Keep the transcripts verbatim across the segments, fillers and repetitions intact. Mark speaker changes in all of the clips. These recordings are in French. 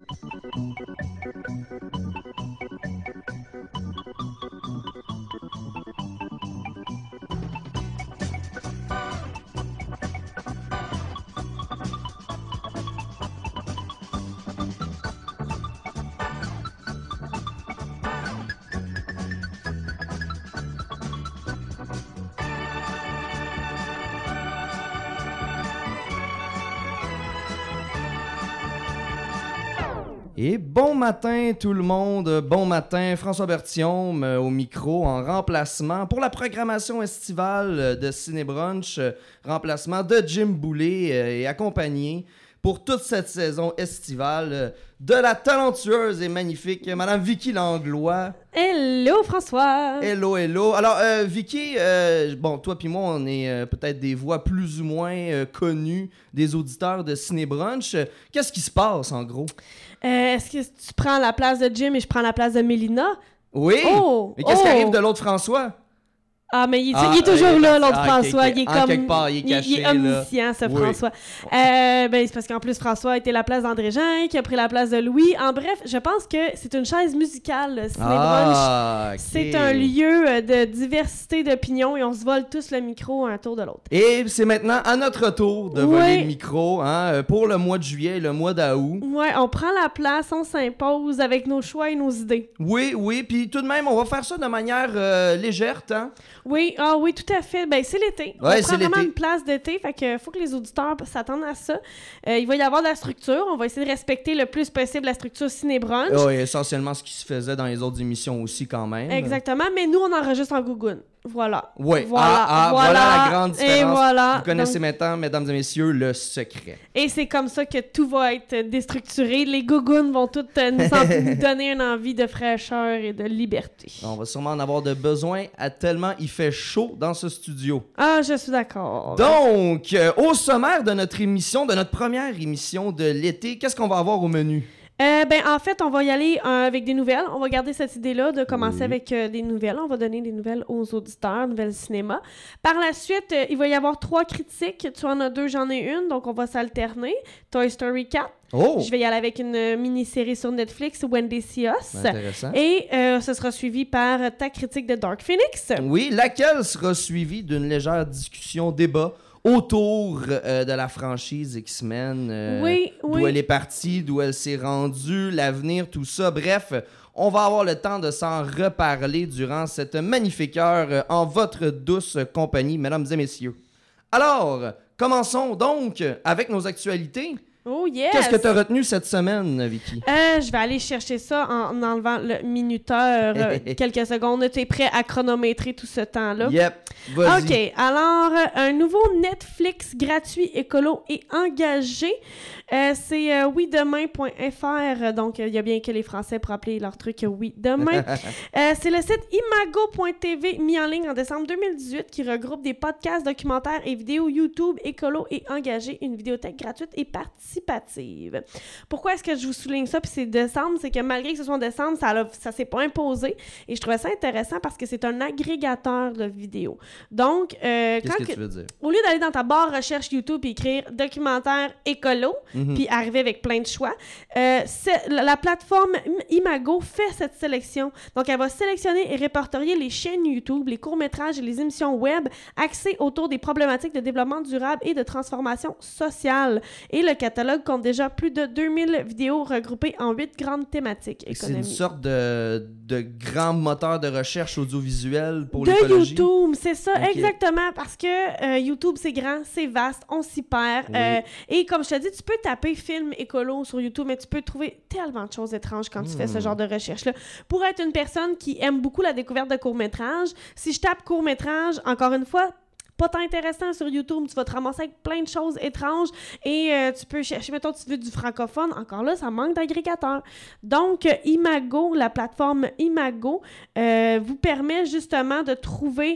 Speaker 1: Et bon matin tout le monde, bon matin, François Berthiaume euh, au micro en remplacement pour la programmation estivale euh, de Cinébrunch, euh, remplacement de Jim Boulay euh, et accompagné pour toute cette saison estivale euh, de la talentueuse et magnifique Madame Vicky Langlois.
Speaker 2: Hello François!
Speaker 1: Hello, hello. Alors euh, Vicky, euh, bon toi puis moi on est euh, peut-être des voix plus ou moins euh, connues des auditeurs de Cinébrunch. Qu'est-ce qui se passe en gros?
Speaker 2: Euh, est-ce que tu prends la place de Jim et je prends la place de Mélina?
Speaker 1: Oui!
Speaker 2: Oh!
Speaker 1: Mais qu'est-ce
Speaker 2: oh.
Speaker 1: qui arrive de l'autre François?
Speaker 2: Ah, mais il,
Speaker 1: Ah,
Speaker 2: il est toujours
Speaker 1: euh,
Speaker 2: là, l'autre
Speaker 1: ah,
Speaker 2: François.
Speaker 1: okay, okay.
Speaker 2: Il est
Speaker 1: En
Speaker 2: comme.
Speaker 1: quelque part, il est caché,
Speaker 2: il, il est omniscient, ce
Speaker 1: oui.
Speaker 2: François. Euh, ben, c'est parce qu'en plus, François a été la place d'André Jean, qui a pris la place de Louis. En bref, je pense que c'est une chaise musicale, le Cinébrunch.
Speaker 1: Ah, okay.
Speaker 2: C'est un lieu de diversité d'opinions et on se vole tous le micro un tour de l'autre.
Speaker 1: Et c'est maintenant à notre tour de
Speaker 2: oui.
Speaker 1: voler le micro hein, pour le mois de juillet et le mois d'août.
Speaker 2: Ouais, on prend la place, on s'impose avec nos choix et nos idées.
Speaker 1: Oui, oui, puis tout de même, on va faire ça de manière euh, légère, hein?
Speaker 2: Oui, ah oui, tout à fait. Ben, c'est l'été.
Speaker 1: Ouais,
Speaker 2: on prend
Speaker 1: c'est
Speaker 2: vraiment
Speaker 1: l'été.
Speaker 2: une place d'été, fait que faut que les auditeurs s'attendent à ça. Euh, il va y avoir de la structure. On va essayer de respecter le plus possible la structure Cinébrunch.
Speaker 1: Oui, essentiellement ce qui se faisait dans les autres émissions aussi quand même.
Speaker 2: Exactement, mais nous, on enregistre en Gougoune. Voilà.
Speaker 1: Oui,
Speaker 2: voilà,
Speaker 1: ah, ah, voilà.
Speaker 2: voilà
Speaker 1: la grande différence.
Speaker 2: Et voilà.
Speaker 1: Vous connaissez
Speaker 2: Donc,
Speaker 1: maintenant, mesdames et messieurs, le secret.
Speaker 2: Et c'est comme ça que tout va être déstructuré. Les Gougounes vont toutes euh, nous, en- nous donner une envie de fraîcheur et de liberté.
Speaker 1: On va sûrement en avoir de besoin à tellement il fait chaud dans ce studio.
Speaker 2: Ah, je suis d'accord.
Speaker 1: Donc, euh, au sommaire de notre émission, de notre première émission de l'été, qu'est-ce qu'on va avoir au menu?
Speaker 2: Euh, ben, en fait, on va y aller euh, avec des nouvelles. On va garder cette idée-là de commencer
Speaker 1: Oui.
Speaker 2: avec euh, des nouvelles. On va donner des nouvelles aux auditeurs, nouvelles cinéma. Par la suite, euh, il va y avoir trois critiques. Tu en as deux, j'en ai une, donc on va s'alterner. Toy Story quatre.
Speaker 1: Oh!
Speaker 2: Je vais y aller avec une euh, mini-série sur Netflix, When They See Us.
Speaker 1: Intéressant.
Speaker 2: Et euh, ce sera suivi par ta critique de Dark Phoenix.
Speaker 1: Oui, laquelle sera suivie d'une légère discussion, débat autour euh, de la franchise X-Men. Euh,
Speaker 2: Oui, oui.
Speaker 1: D'où elle est partie, d'où elle s'est rendue, l'avenir, tout ça. Bref, on va avoir le temps de s'en reparler durant cette magnifique heure euh, en votre douce compagnie, mesdames et messieurs. Alors, commençons donc avec nos actualités.
Speaker 2: Oh yes!
Speaker 1: Qu'est-ce que tu as retenu cette semaine, Vicky?
Speaker 2: Euh, je vais aller chercher ça en, en enlevant le minuteur euh, quelques secondes. Tu es prêt à chronométrer tout ce temps-là?
Speaker 1: Yep, vas-y.
Speaker 2: OK. Alors, euh, un nouveau Netflix gratuit, écolo et engagé. Euh, c'est euh, oui demain point f r. Donc, il y a bien que les Français pour appeler leur truc Oui Demain. euh, c'est le site imago point t v mis en ligne en décembre deux mille dix-huit qui regroupe des podcasts, documentaires et vidéos YouTube écolo et engagé. Une vidéothèque gratuite et participative. Pourquoi est-ce que je vous souligne ça? Puis c'est décembre, c'est que malgré que ce soit en décembre, ça, a, ça s'est pas imposé. Et je trouvais ça intéressant parce que c'est un agrégateur de vidéos. Donc, euh,
Speaker 1: Qu'est-ce
Speaker 2: quand
Speaker 1: que
Speaker 2: que,
Speaker 1: tu veux dire?
Speaker 2: au lieu d'aller dans ta barre recherche YouTube et écrire documentaire écolo,
Speaker 1: Mm-hmm.
Speaker 2: puis arriver avec plein de choix, euh, la, la plateforme Imago fait cette sélection. Donc, elle va sélectionner et répertorier les chaînes YouTube, les courts-métrages et les émissions web axées autour des problématiques de développement durable et de transformation sociale. Et le catalogue compte déjà plus de deux mille vidéos regroupées en huit grandes thématiques
Speaker 1: C'est
Speaker 2: économiques.
Speaker 1: une sorte de, de grand moteur de recherche audiovisuelle pour
Speaker 2: de
Speaker 1: l'écologie.
Speaker 2: YouTube, c'est ça,
Speaker 1: Okay.
Speaker 2: exactement, parce que euh, YouTube, c'est grand, c'est vaste, on s'y perd.
Speaker 1: Oui.
Speaker 2: Euh, et comme je te dis, tu peux taper film écolo sur YouTube, mais tu peux trouver tellement de choses étranges quand tu
Speaker 1: Mm.
Speaker 2: fais ce genre de recherche-là. Pour être une personne qui aime beaucoup la découverte de courts-métrages, si je tape court-métrage, encore une fois, pas tant intéressant sur YouTube, tu vas te ramasser avec plein de choses étranges et euh, tu peux chercher, mettons, tu veux du francophone, encore là, ça manque d'agrégateurs. Donc, euh, Imago, la plateforme Imago, euh, vous permet justement de trouver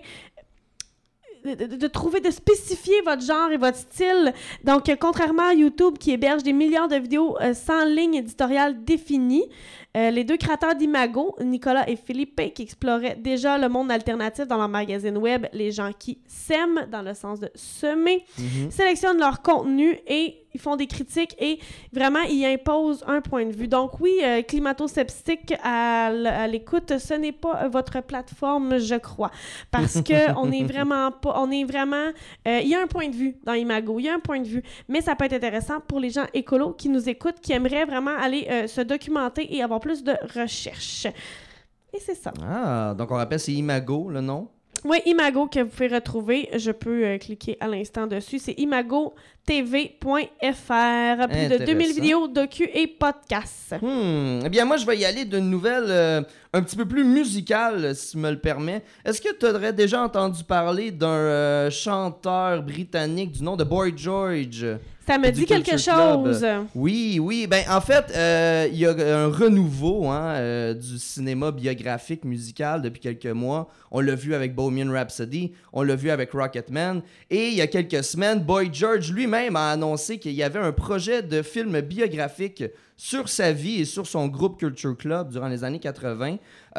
Speaker 2: De, de, de trouver, de spécifier votre genre et votre style. Donc, euh, contrairement à YouTube qui héberge des milliards de vidéos euh, sans ligne éditoriale définie, euh, les deux créateurs d'Imago, Nicolas et Philippe, qui exploraient déjà le monde alternatif dans leur magazine web Les gens qui sèment, dans le sens de semer,
Speaker 1: Mhm.
Speaker 2: sélectionnent leur contenu et ils font des critiques et vraiment, ils imposent un point de vue. Donc oui, euh, Climato-Sceptique à, l- à l'écoute, ce n'est pas votre plateforme, je crois. Parce que on est vraiment pas... On est vraiment... euh, Il y a un point de vue dans Imago, il y a un point de vue. Mais ça peut être intéressant pour les gens écolos qui nous écoutent, qui aimeraient vraiment aller euh, se documenter et avoir plus de recherche. Et c'est ça.
Speaker 1: Ah, donc on rappelle, c'est Imago, le nom?
Speaker 2: Oui, Imago que vous pouvez retrouver. Je peux euh, cliquer à l'instant dessus. C'est imago t v point f r. Plus de deux mille vidéos, docu et podcasts.
Speaker 1: Hmm. Eh bien, moi, je vais y aller d'une nouvelle euh, un petit peu plus musicale, si tu me le permets. Est-ce que tu aurais déjà entendu parler d'un euh, chanteur britannique du nom de Boy George?
Speaker 2: Ça me
Speaker 1: Du
Speaker 2: dit quelque
Speaker 1: Culture Club.
Speaker 2: chose.
Speaker 1: Oui, oui. Ben, en fait, euh, il y a un renouveau hein, euh, du cinéma biographique musical depuis quelques mois. On l'a vu avec Bohemian Rhapsody, on l'a vu avec Rocketman. Et il y a quelques semaines, Boy George lui-même a annoncé qu'il y avait un projet de film biographique sur sa vie et sur son groupe Culture Club durant les années quatre-vingt.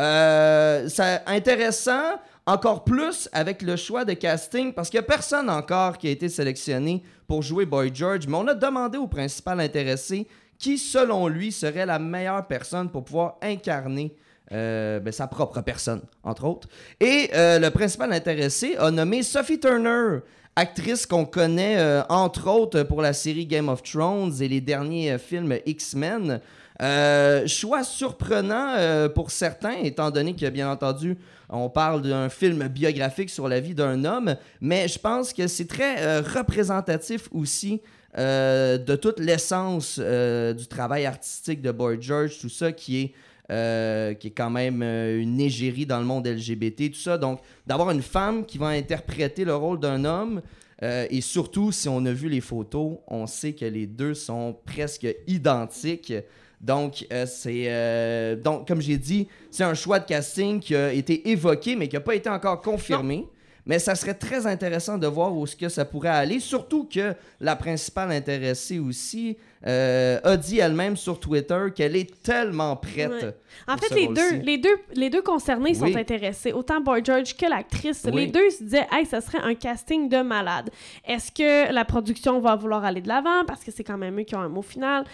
Speaker 1: Euh, c'est intéressant, encore plus avec le choix de casting, parce qu'il n'y a personne encore qui a été sélectionné pour jouer Boy George, mais on a demandé au principal intéressé qui, selon lui, serait la meilleure personne pour pouvoir incarner euh, ben, sa propre personne, entre autres. Et euh, le principal intéressé a nommé Sophie Turner, actrice qu'on connaît euh, entre autres pour la série Game of Thrones et les derniers euh, films X-Men. Euh, choix surprenant euh, pour certains, étant donné que, bien entendu, on parle d'un film biographique sur la vie d'un homme, mais je pense que c'est très euh, représentatif aussi euh, de toute l'essence euh, du travail artistique de Boy George, tout ça qui est Euh, qui est quand même euh, une égérie dans le monde L G B T, tout ça. Donc, d'avoir une femme qui va interpréter le rôle d'un homme, euh, et surtout, si on a vu les photos, on sait que les deux sont presque identiques. Donc, euh, c'est, euh, donc comme j'ai dit, c'est un choix de casting qui a été évoqué, mais qui n'a pas été encore confirmé. Non. Mais ça serait très intéressant de voir où est-ce que ça pourrait aller, surtout que la principale intéressée aussi euh, a dit elle-même sur Twitter qu'elle est tellement prête.
Speaker 2: Ouais. En fait, les deux, les, deux, les deux concernés oui. sont intéressés, autant Boy George que l'actrice. Oui. Les deux se disaient « Hey, ça serait un casting de malade. » Est-ce que la production va vouloir aller de l'avant parce que c'est quand même eux qui ont un mot final?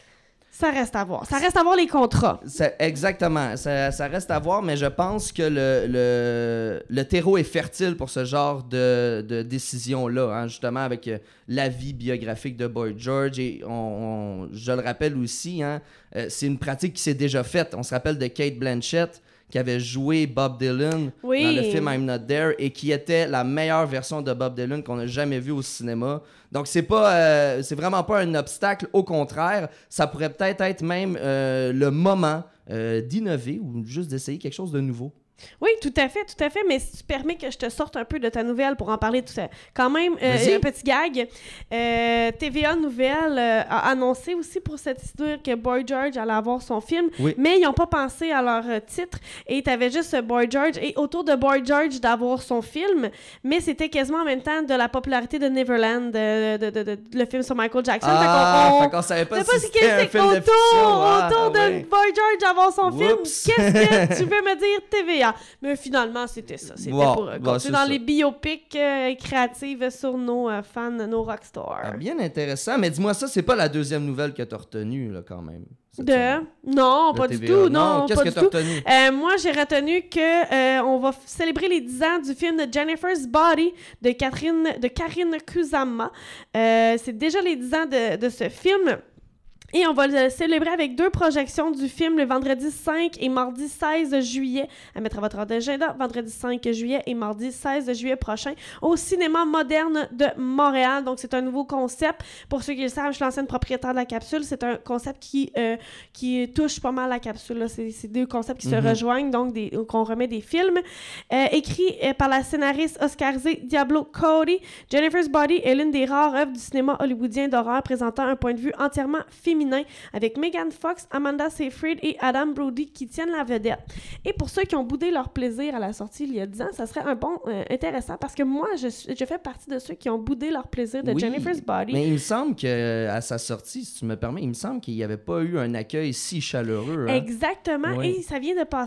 Speaker 2: Ça reste à voir. Ça reste à voir les contrats.
Speaker 1: Ça, exactement. Ça, ça reste à voir, mais je pense que le, le, le terreau est fertile pour ce genre de, de décision-là, hein, justement avec euh, la vie biographique de Boy George. Et on, on, je le rappelle aussi, hein, euh, c'est une pratique qui s'est déjà faite. On se rappelle de Cate Blanchett, qui avait joué Bob Dylan oui. dans le film I'm Not There et qui était la meilleure version de Bob Dylan qu'on a jamais vue au cinéma. Donc, c'est pas, euh, c'est vraiment pas un obstacle. Au contraire, ça pourrait peut-être être même euh, le moment euh, d'innover ou juste d'essayer quelque chose de nouveau.
Speaker 2: Oui, tout à fait, tout à fait, mais si tu permets que je te sorte un peu de ta nouvelle pour en parler tout ça. Quand même, euh, un petit gag. Euh, T V A Nouvelle euh, a annoncé aussi pour cette histoire que Boy George allait avoir son film, oui. mais ils n'ont pas pensé à leur euh, titre et tu avais juste Boy George et autour de Boy George d'avoir son film, mais c'était quasiment en même temps de la popularité de Neverland, de, de, de, de, de le film sur Michael Jackson.
Speaker 1: Ah,
Speaker 2: fait qu'on,
Speaker 1: fait qu'on savait pas,
Speaker 2: pas
Speaker 1: si c'était un film
Speaker 2: autour,
Speaker 1: de fiction. Ah,
Speaker 2: autour de
Speaker 1: oui.
Speaker 2: Boy George d'avoir son
Speaker 1: Oups.
Speaker 2: film. Qu'est-ce que tu veux me dire, T V A? Mais finalement, c'était ça. C'était
Speaker 1: wow,
Speaker 2: pour euh,
Speaker 1: bah,
Speaker 2: continuer dans
Speaker 1: ça.
Speaker 2: les biopics euh, créatives sur nos euh, fans, nos rockstars.
Speaker 1: Ah, bien intéressant. Mais dis-moi ça, c'est pas la deuxième nouvelle que t'as retenue, là, quand même.
Speaker 2: De? Semaine. Non,
Speaker 1: de
Speaker 2: pas
Speaker 1: T V A.
Speaker 2: du tout.
Speaker 1: Non,
Speaker 2: non
Speaker 1: qu'est-ce
Speaker 2: pas
Speaker 1: que
Speaker 2: du
Speaker 1: t'as
Speaker 2: tout.
Speaker 1: retenu?
Speaker 2: Euh, moi, j'ai retenu que euh, on va f- célébrer les dix ans du film de Jennifer's Body de Catherine, de Karine Kusama. Euh, c'est déjà les dix ans de, de ce film. Et on va le célébrer avec deux projections du film le vendredi cinq et mardi seize juillet. À mettre à votre agenda, vendredi cinq juillet et mardi seize juillet prochain au Cinéma Moderne de Montréal. Donc, c'est un nouveau concept. Pour ceux qui le savent, je suis l'ancienne propriétaire de la capsule. C'est un concept qui, euh, qui touche pas mal la capsule. Là. C'est, c'est deux concepts qui mm-hmm. se rejoignent, donc des, qu'on remet des films. Euh, écrit euh, par la scénariste Oscarzé Diablo Cody, Jennifer's Body est l'une des rares œuvres du cinéma hollywoodien d'horreur présentant un point de vue entièrement féminin, avec Megan Fox, Amanda Seyfried et Adam Brody qui tiennent la vedette. Et pour ceux qui ont boudé leur plaisir à la sortie il y a dix ans, ça serait un bon euh, intéressant parce que moi, je, je fais partie de ceux qui ont boudé leur plaisir de
Speaker 1: oui,
Speaker 2: Jennifer's Body.
Speaker 1: Mais il me semble qu'à sa sortie, si tu me permets, il me semble qu'il n'y avait pas eu un accueil si chaleureux. Hein?
Speaker 2: Exactement. Oui. Et ça vient de passer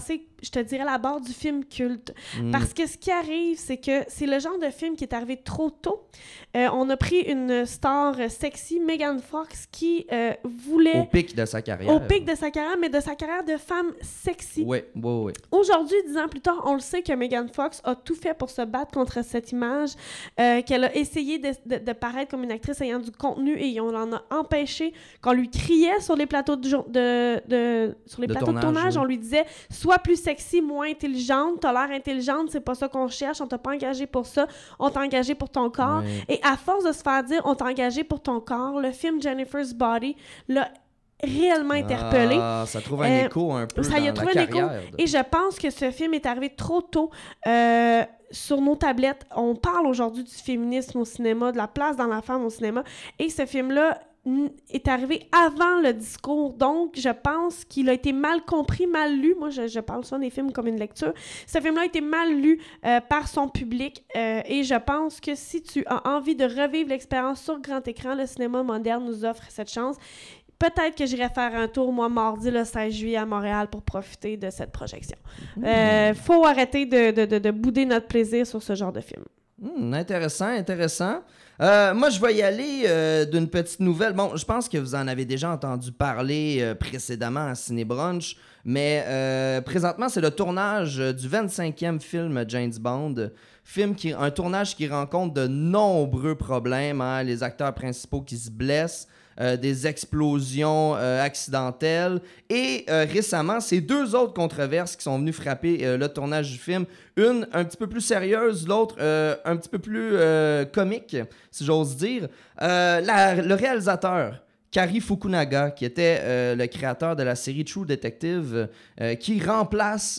Speaker 2: je te dirais, la barre du film culte.
Speaker 1: Mm.
Speaker 2: Parce que ce qui arrive, c'est que c'est le genre de film qui est arrivé trop tôt. Euh, on a pris une star sexy, Megan Fox, qui euh, voulait...
Speaker 1: Au pic de sa carrière.
Speaker 2: Au pic de sa carrière, mais de sa carrière de femme sexy.
Speaker 1: Oui, oui, oui.
Speaker 2: Aujourd'hui, dix ans plus tard, on le sait que Megan Fox a tout fait pour se battre contre cette image, euh, qu'elle a essayé de, de, de paraître comme une actrice ayant du contenu et on l'en a empêché. Qu'on lui criait sur les plateaux de, de, de, sur les
Speaker 1: de
Speaker 2: plateaux
Speaker 1: tournage,
Speaker 2: de tournage,
Speaker 1: oui.
Speaker 2: on lui disait « Sois plus sexy, moins intelligente, t'as l'air intelligente, c'est pas ça qu'on cherche, on t'a pas engagé pour ça, on t'a engagé pour ton corps.
Speaker 1: Ouais. »
Speaker 2: Et à force de se faire dire « On t'a engagé pour ton corps », le film Jennifer's Body l'a réellement interpellé.
Speaker 1: Ah, ça trouve un
Speaker 2: Euh,
Speaker 1: écho un peu
Speaker 2: ça y a
Speaker 1: dans
Speaker 2: trouvé
Speaker 1: la
Speaker 2: un écho.
Speaker 1: carrière. de-
Speaker 2: Et je pense que ce film est arrivé trop tôt euh, sur nos tablettes. On parle aujourd'hui du féminisme au cinéma, de la place dans la femme au cinéma. Et ce film-là n- est arrivé avant le discours. Donc, je pense qu'il a été mal compris, mal lu. Moi, je, je parle ça des films comme une lecture. Ce film-là a été mal lu euh, par son public. Euh, et je pense que si tu as envie de revivre l'expérience sur grand écran, le cinéma moderne nous offre cette chance. Peut-être que j'irai faire un tour, moi, mardi, le seize juillet à Montréal pour profiter de cette projection. Il mmh. euh, faut arrêter de, de, de, de bouder notre plaisir sur ce genre de film.
Speaker 1: Mmh, intéressant, intéressant. Euh, moi, je vais y aller euh, d'une petite nouvelle. Bon, je pense que vous en avez déjà entendu parler euh, précédemment à Cinébrunch, mais euh, présentement, c'est le tournage du vingt-cinquième film James Bond. Film qui, un tournage qui rencontre de nombreux problèmes, hein, les acteurs principaux qui se blessent, Euh, des explosions euh, accidentelles et euh, récemment, c'est deux autres controverses qui sont venues frapper euh, le tournage du film. Une un petit peu plus sérieuse, l'autre euh, un petit peu plus euh, comique, si j'ose dire. Euh, la, le réalisateur, Cary Fukunaga, qui était euh, le créateur de la série True Detective, euh, qui remplace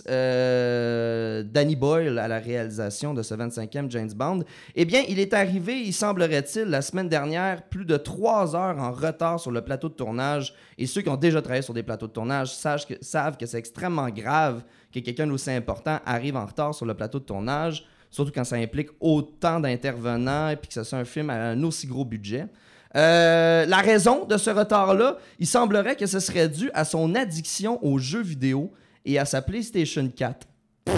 Speaker 1: euh, Danny Boyle à la réalisation de ce vingt-cinquième James Bond, eh bien, il est arrivé, il semblerait-il, la semaine dernière, plus de trois heures en retard sur le plateau de tournage. Et ceux qui ont déjà travaillé sur des plateaux de tournage savent que, savent que c'est extrêmement grave que quelqu'un d'aussi important arrive en retard sur le plateau de tournage, surtout quand ça implique autant d'intervenants et puis que ce soit un film à un aussi gros budget. Euh, la raison de ce retard-là, il semblerait que ce serait dû à son addiction aux jeux vidéo et à sa PlayStation quatre.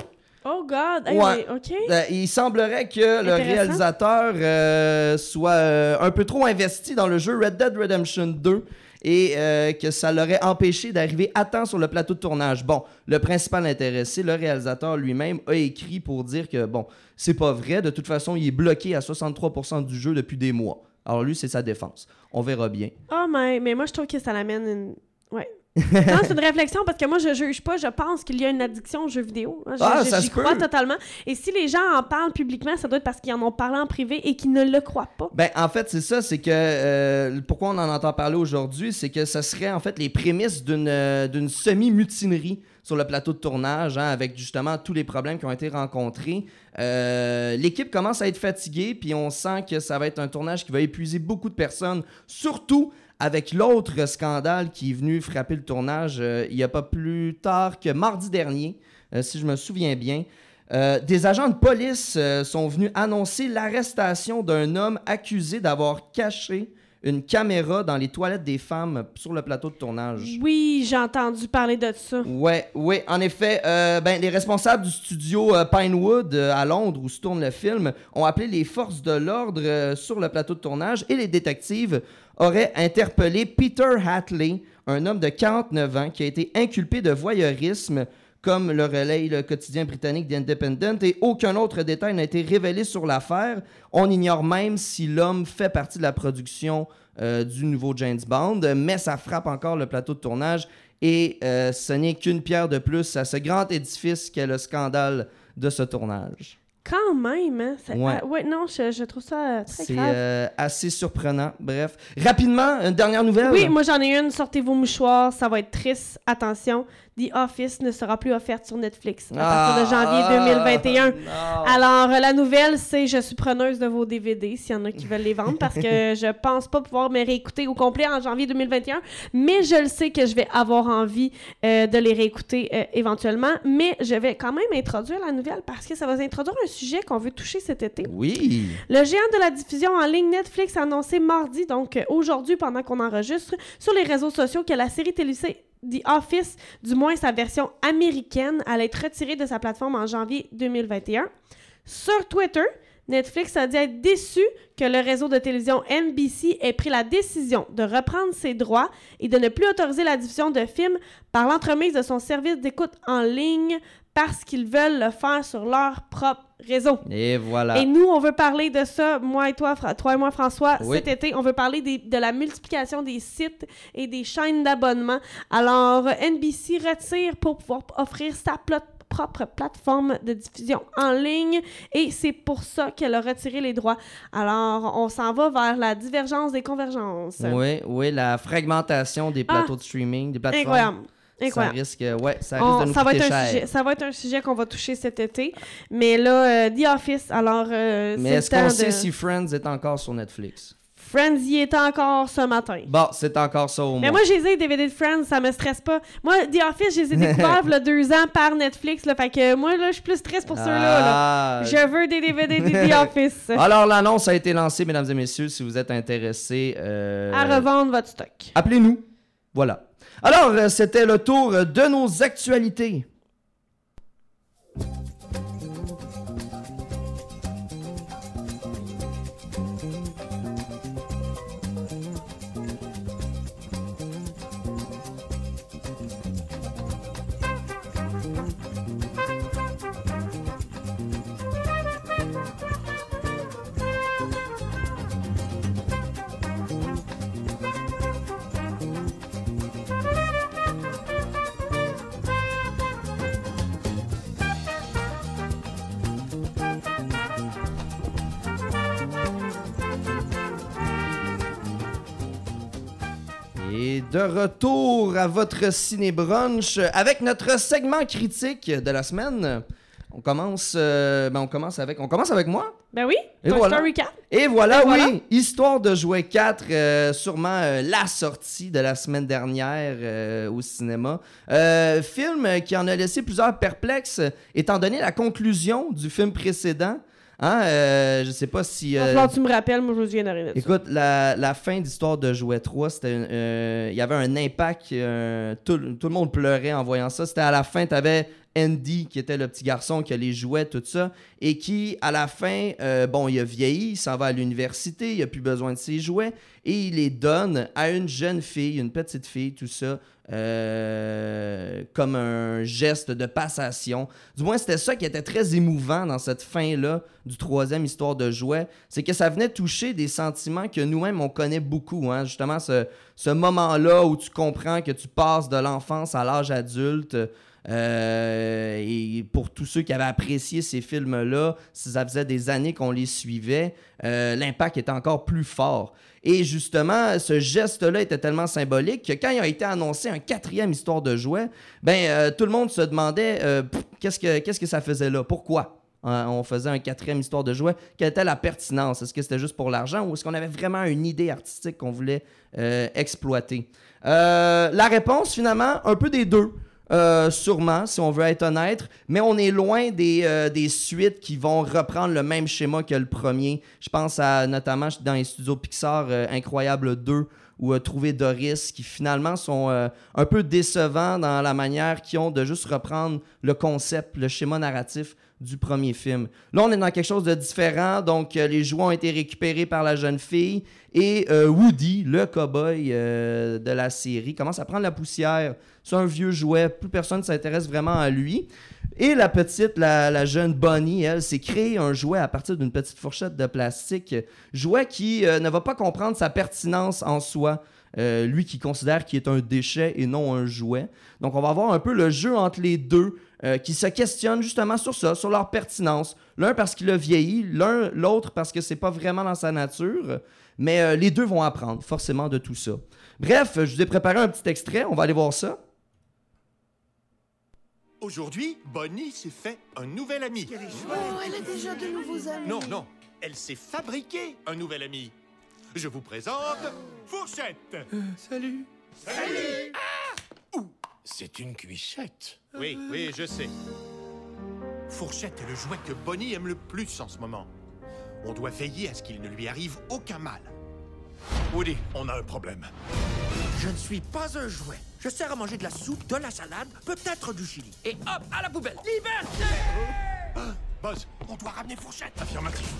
Speaker 2: Oh God! Hey,
Speaker 1: Ouais.
Speaker 2: mais, OK.
Speaker 1: Euh, il semblerait que le réalisateur euh, soit euh, un peu trop investi dans le jeu Red Dead Redemption deux et euh, que ça l'aurait empêché d'arriver à temps sur le plateau de tournage. Bon, le principal intéressé, le réalisateur lui-même, a écrit pour dire que, bon, c'est pas vrai. De toute façon, il est bloqué à soixante-trois pour cent du jeu depuis des mois. Alors lui, c'est sa défense. On verra bien.
Speaker 2: Oh, mais, mais moi, je trouve que ça l'amène une... Ouais. Non, c'est une réflexion parce que moi, je juge pas. Je pense qu'il y a une addiction aux jeux vidéo. Je,
Speaker 1: ah,
Speaker 2: je,
Speaker 1: ça
Speaker 2: j'y
Speaker 1: se
Speaker 2: crois
Speaker 1: peut.
Speaker 2: totalement. Et si les gens en parlent publiquement, ça doit être parce qu'ils en ont parlé en privé et qu'ils ne le croient pas.
Speaker 1: Ben, en fait, c'est ça. C'est que... Euh, pourquoi on en entend parler aujourd'hui, c'est que ça serait, en fait, les prémices d'une, euh, d'une semi-mutinerie sur le plateau de tournage, hein, avec justement tous les problèmes qui ont été rencontrés. Euh, l'équipe commence à être fatiguée, puis on sent que ça va être un tournage qui va épuiser beaucoup de personnes, surtout avec l'autre scandale qui est venu frapper le tournage euh, il n'y a pas plus tard que mardi dernier, euh, si je me souviens bien. Euh, des agents de police euh, sont venus annoncer l'arrestation d'un homme accusé d'avoir caché une caméra dans les toilettes des femmes sur le plateau de tournage.
Speaker 2: Oui, j'ai entendu parler de ça.
Speaker 1: Ouais, ouais, en effet, euh, ben, les responsables du studio euh, Pinewood euh, à Londres où se tourne le film ont appelé les forces de l'ordre euh, sur le plateau de tournage et les détectives auraient interpellé Peter Hatley, un homme de quarante-neuf ans qui a été inculpé de voyeurisme, comme le relaye le quotidien britannique The Independent, et aucun autre détail n'a été révélé sur l'affaire. On ignore même si l'homme fait partie de la production euh, du nouveau James Bond, mais ça frappe encore le plateau de tournage et euh, ce n'est qu'une pierre de plus à ce grand édifice qu'est le scandale de ce tournage.
Speaker 2: Quand même, hein? Ça,
Speaker 1: ouais.
Speaker 2: Euh, ouais, non, je, je trouve ça euh, très
Speaker 1: C'est
Speaker 2: grave.
Speaker 1: euh, assez surprenant. Bref. Rapidement, une dernière nouvelle.
Speaker 2: Oui, moi j'en ai une. Sortez vos mouchoirs, ça va être triste. Attention, The Office ne sera plus offerte sur Netflix à partir de janvier deux mille vingt et un.
Speaker 1: Non.
Speaker 2: Alors, euh, la nouvelle, c'est je suis preneuse de vos D V D, s'il y en a qui veulent les vendre, parce que je pense pas pouvoir me réécouter au complet en janvier deux mille vingt et un, mais je le sais que je vais avoir envie euh, de les réécouter euh, éventuellement, mais je vais quand même introduire la nouvelle parce que ça va introduire un sujet qu'on veut toucher cet été.
Speaker 1: Oui.
Speaker 2: Le géant de la diffusion en ligne Netflix a annoncé mardi, donc euh, aujourd'hui pendant qu'on enregistre, sur les réseaux sociaux que la série télé- The Office, du moins sa version américaine, allait être retirée de sa plateforme en janvier deux mille vingt et un. Sur Twitter, Netflix a dit être déçu que le réseau de télévision N B C ait pris la décision de reprendre ses droits et de ne plus autoriser la diffusion de films par l'entremise de son service d'écoute en ligne parce qu'ils veulent le faire sur leur propre réseau.
Speaker 1: Et voilà.
Speaker 2: Et nous, on veut parler de ça, moi et toi, Fra- toi et moi, François,
Speaker 1: Oui.
Speaker 2: cet été. On veut parler des, de la multiplication des sites et des chaînes d'abonnement. Alors, N B C retire pour pouvoir offrir sa plate- propre plateforme de diffusion en ligne et c'est pour ça qu'elle a retiré les droits. Alors, on s'en va vers la divergence des convergences.
Speaker 1: Oui, oui, la fragmentation des plateaux
Speaker 2: Ah,
Speaker 1: de streaming, des plateformes.
Speaker 2: Incroyable. Incroyable.
Speaker 1: Ça risque, ouais, ça risque
Speaker 2: On-
Speaker 1: de nous
Speaker 2: ça, va
Speaker 1: coûter
Speaker 2: être un
Speaker 1: cher.
Speaker 2: sujet, ça va être un sujet qu'on va toucher cet été. Mais là, euh, The Office, alors euh,
Speaker 1: Mais
Speaker 2: c'est
Speaker 1: est-ce
Speaker 2: le temps
Speaker 1: qu'on
Speaker 2: de...
Speaker 1: sait si Friends est encore sur Netflix?
Speaker 2: Friends y est encore ce matin.
Speaker 1: Bon, c'est encore ça au moins.
Speaker 2: Mais moi, j'ai les D V D de Friends, ça me stresse pas. Moi, The Office, je les ai découverts il y a deux ans par Netflix. Là, fait que moi, là, je suis plus stress pour ceux-là. Là.
Speaker 1: Ah.
Speaker 2: Je veux des D V D de The Office.
Speaker 1: Alors, l'annonce a été lancée, mesdames et messieurs, si vous êtes intéressés. euh,
Speaker 2: À revendre votre stock.
Speaker 1: Appelez-nous. Voilà. Alors, euh, c'était le tour de nos actualités. Et de retour à votre ciné-brunch avec notre segment critique de la semaine. On commence, euh, ben on commence avec, on commence avec moi.
Speaker 2: Ben oui,
Speaker 1: Et
Speaker 2: Toy
Speaker 1: voilà.
Speaker 2: Story quatre.
Speaker 1: Et voilà,
Speaker 2: Et
Speaker 1: oui,
Speaker 2: voilà.
Speaker 1: Histoire de jouet quatre, euh, sûrement euh, la sortie de la semaine dernière euh, au cinéma. Euh, film qui en a laissé plusieurs perplexes, étant donné la conclusion du film précédent. Hein, euh, je sais pas si...
Speaker 2: Il va
Speaker 1: euh,
Speaker 2: falloir que tu me rappelles, moi je me souviens rien de ça.
Speaker 1: Écoute, la, la fin d'Histoire de Jouet trois, c'était une- euh, il y avait un impact, euh, tout, tout le monde pleurait en voyant ça. C'était à la fin, tu avais Andy, qui était le petit garçon qui a les jouets, tout ça, et qui, à la fin, euh, bon, il a vieilli, il s'en va à l'université, il a plus besoin de ses jouets, et il les donne à une jeune fille, une petite fille, tout ça, euh, comme un geste de passation. Du moins, c'était ça qui était très émouvant dans cette fin-là du troisième Histoire de jouet, c'est que ça venait toucher des sentiments que nous-mêmes, on connaît beaucoup. Hein? Justement, ce, ce moment-là où tu comprends que tu passes de l'enfance à l'âge adulte. Euh, et pour tous ceux qui avaient apprécié ces films-là, si ça faisait des années qu'on les suivait, euh, l'impact était encore plus fort. Et justement, ce geste-là était tellement symbolique que quand il a été annoncé un quatrième Histoire de jouet, ben, euh, tout le monde se demandait euh, pff, qu'est-ce que, qu'est-ce que ça faisait là? Pourquoi hein, on faisait un quatrième Histoire de jouet? Quelle était la pertinence? Est-ce que c'était juste pour l'argent ou est-ce qu'on avait vraiment une idée artistique qu'on voulait euh, exploiter? Euh, la réponse, finalement, un peu des deux. Euh, sûrement, si on veut être honnête, mais on est loin des, euh, des suites qui vont reprendre le même schéma que le premier. Je pense à notamment dans les studios Pixar, euh, Incroyable deux ou euh, Trouver Doris, qui finalement sont euh, un peu décevants dans la manière qu'ils ont de juste reprendre le concept, le schéma narratif du premier film. Là, on est dans quelque chose de différent, donc euh, les jouets ont été récupérés par la jeune fille et euh, Woody, le cow-boy euh, de la série, commence à prendre la poussière. C'est un vieux jouet, plus personne ne s'intéresse vraiment à lui. Et la petite, la, la jeune Bonnie, elle, s'est créée un jouet à partir d'une petite fourchette de plastique, jouet qui euh, ne va pas comprendre sa pertinence en soi. Euh, lui qui considère qu'il est un déchet et non un jouet. Donc on va avoir un peu le jeu entre les deux euh, qui se questionnent justement sur ça, sur leur pertinence. L'un parce qu'il a vieilli, l'un l'autre parce que c'est pas vraiment dans sa nature. Mais euh, les deux vont apprendre forcément de tout ça. Bref, je vous ai préparé un petit extrait, on va aller voir ça.
Speaker 3: Aujourd'hui, Bonnie s'est fait un nouvel ami.
Speaker 4: Oh, elle a déjà de nouveaux amis.
Speaker 3: Non, non, elle s'est fabriqué un nouvel ami. Je vous présente Fourchette.
Speaker 5: Salut.
Speaker 3: Salut.
Speaker 5: C'est une cuichette.
Speaker 3: Oui, oui, je sais. Fourchette est le jouet que Bonnie aime le plus en ce moment. On doit veiller à ce qu'il ne lui arrive aucun mal.
Speaker 5: Woody, on a un problème.
Speaker 3: Je ne suis pas un jouet. Je sers à manger de la soupe, de la salade, peut-être du chili.
Speaker 5: Et hop, à la poubelle. Liberté!
Speaker 3: Buzz, on doit ramener Fourchette.
Speaker 5: Affirmatif.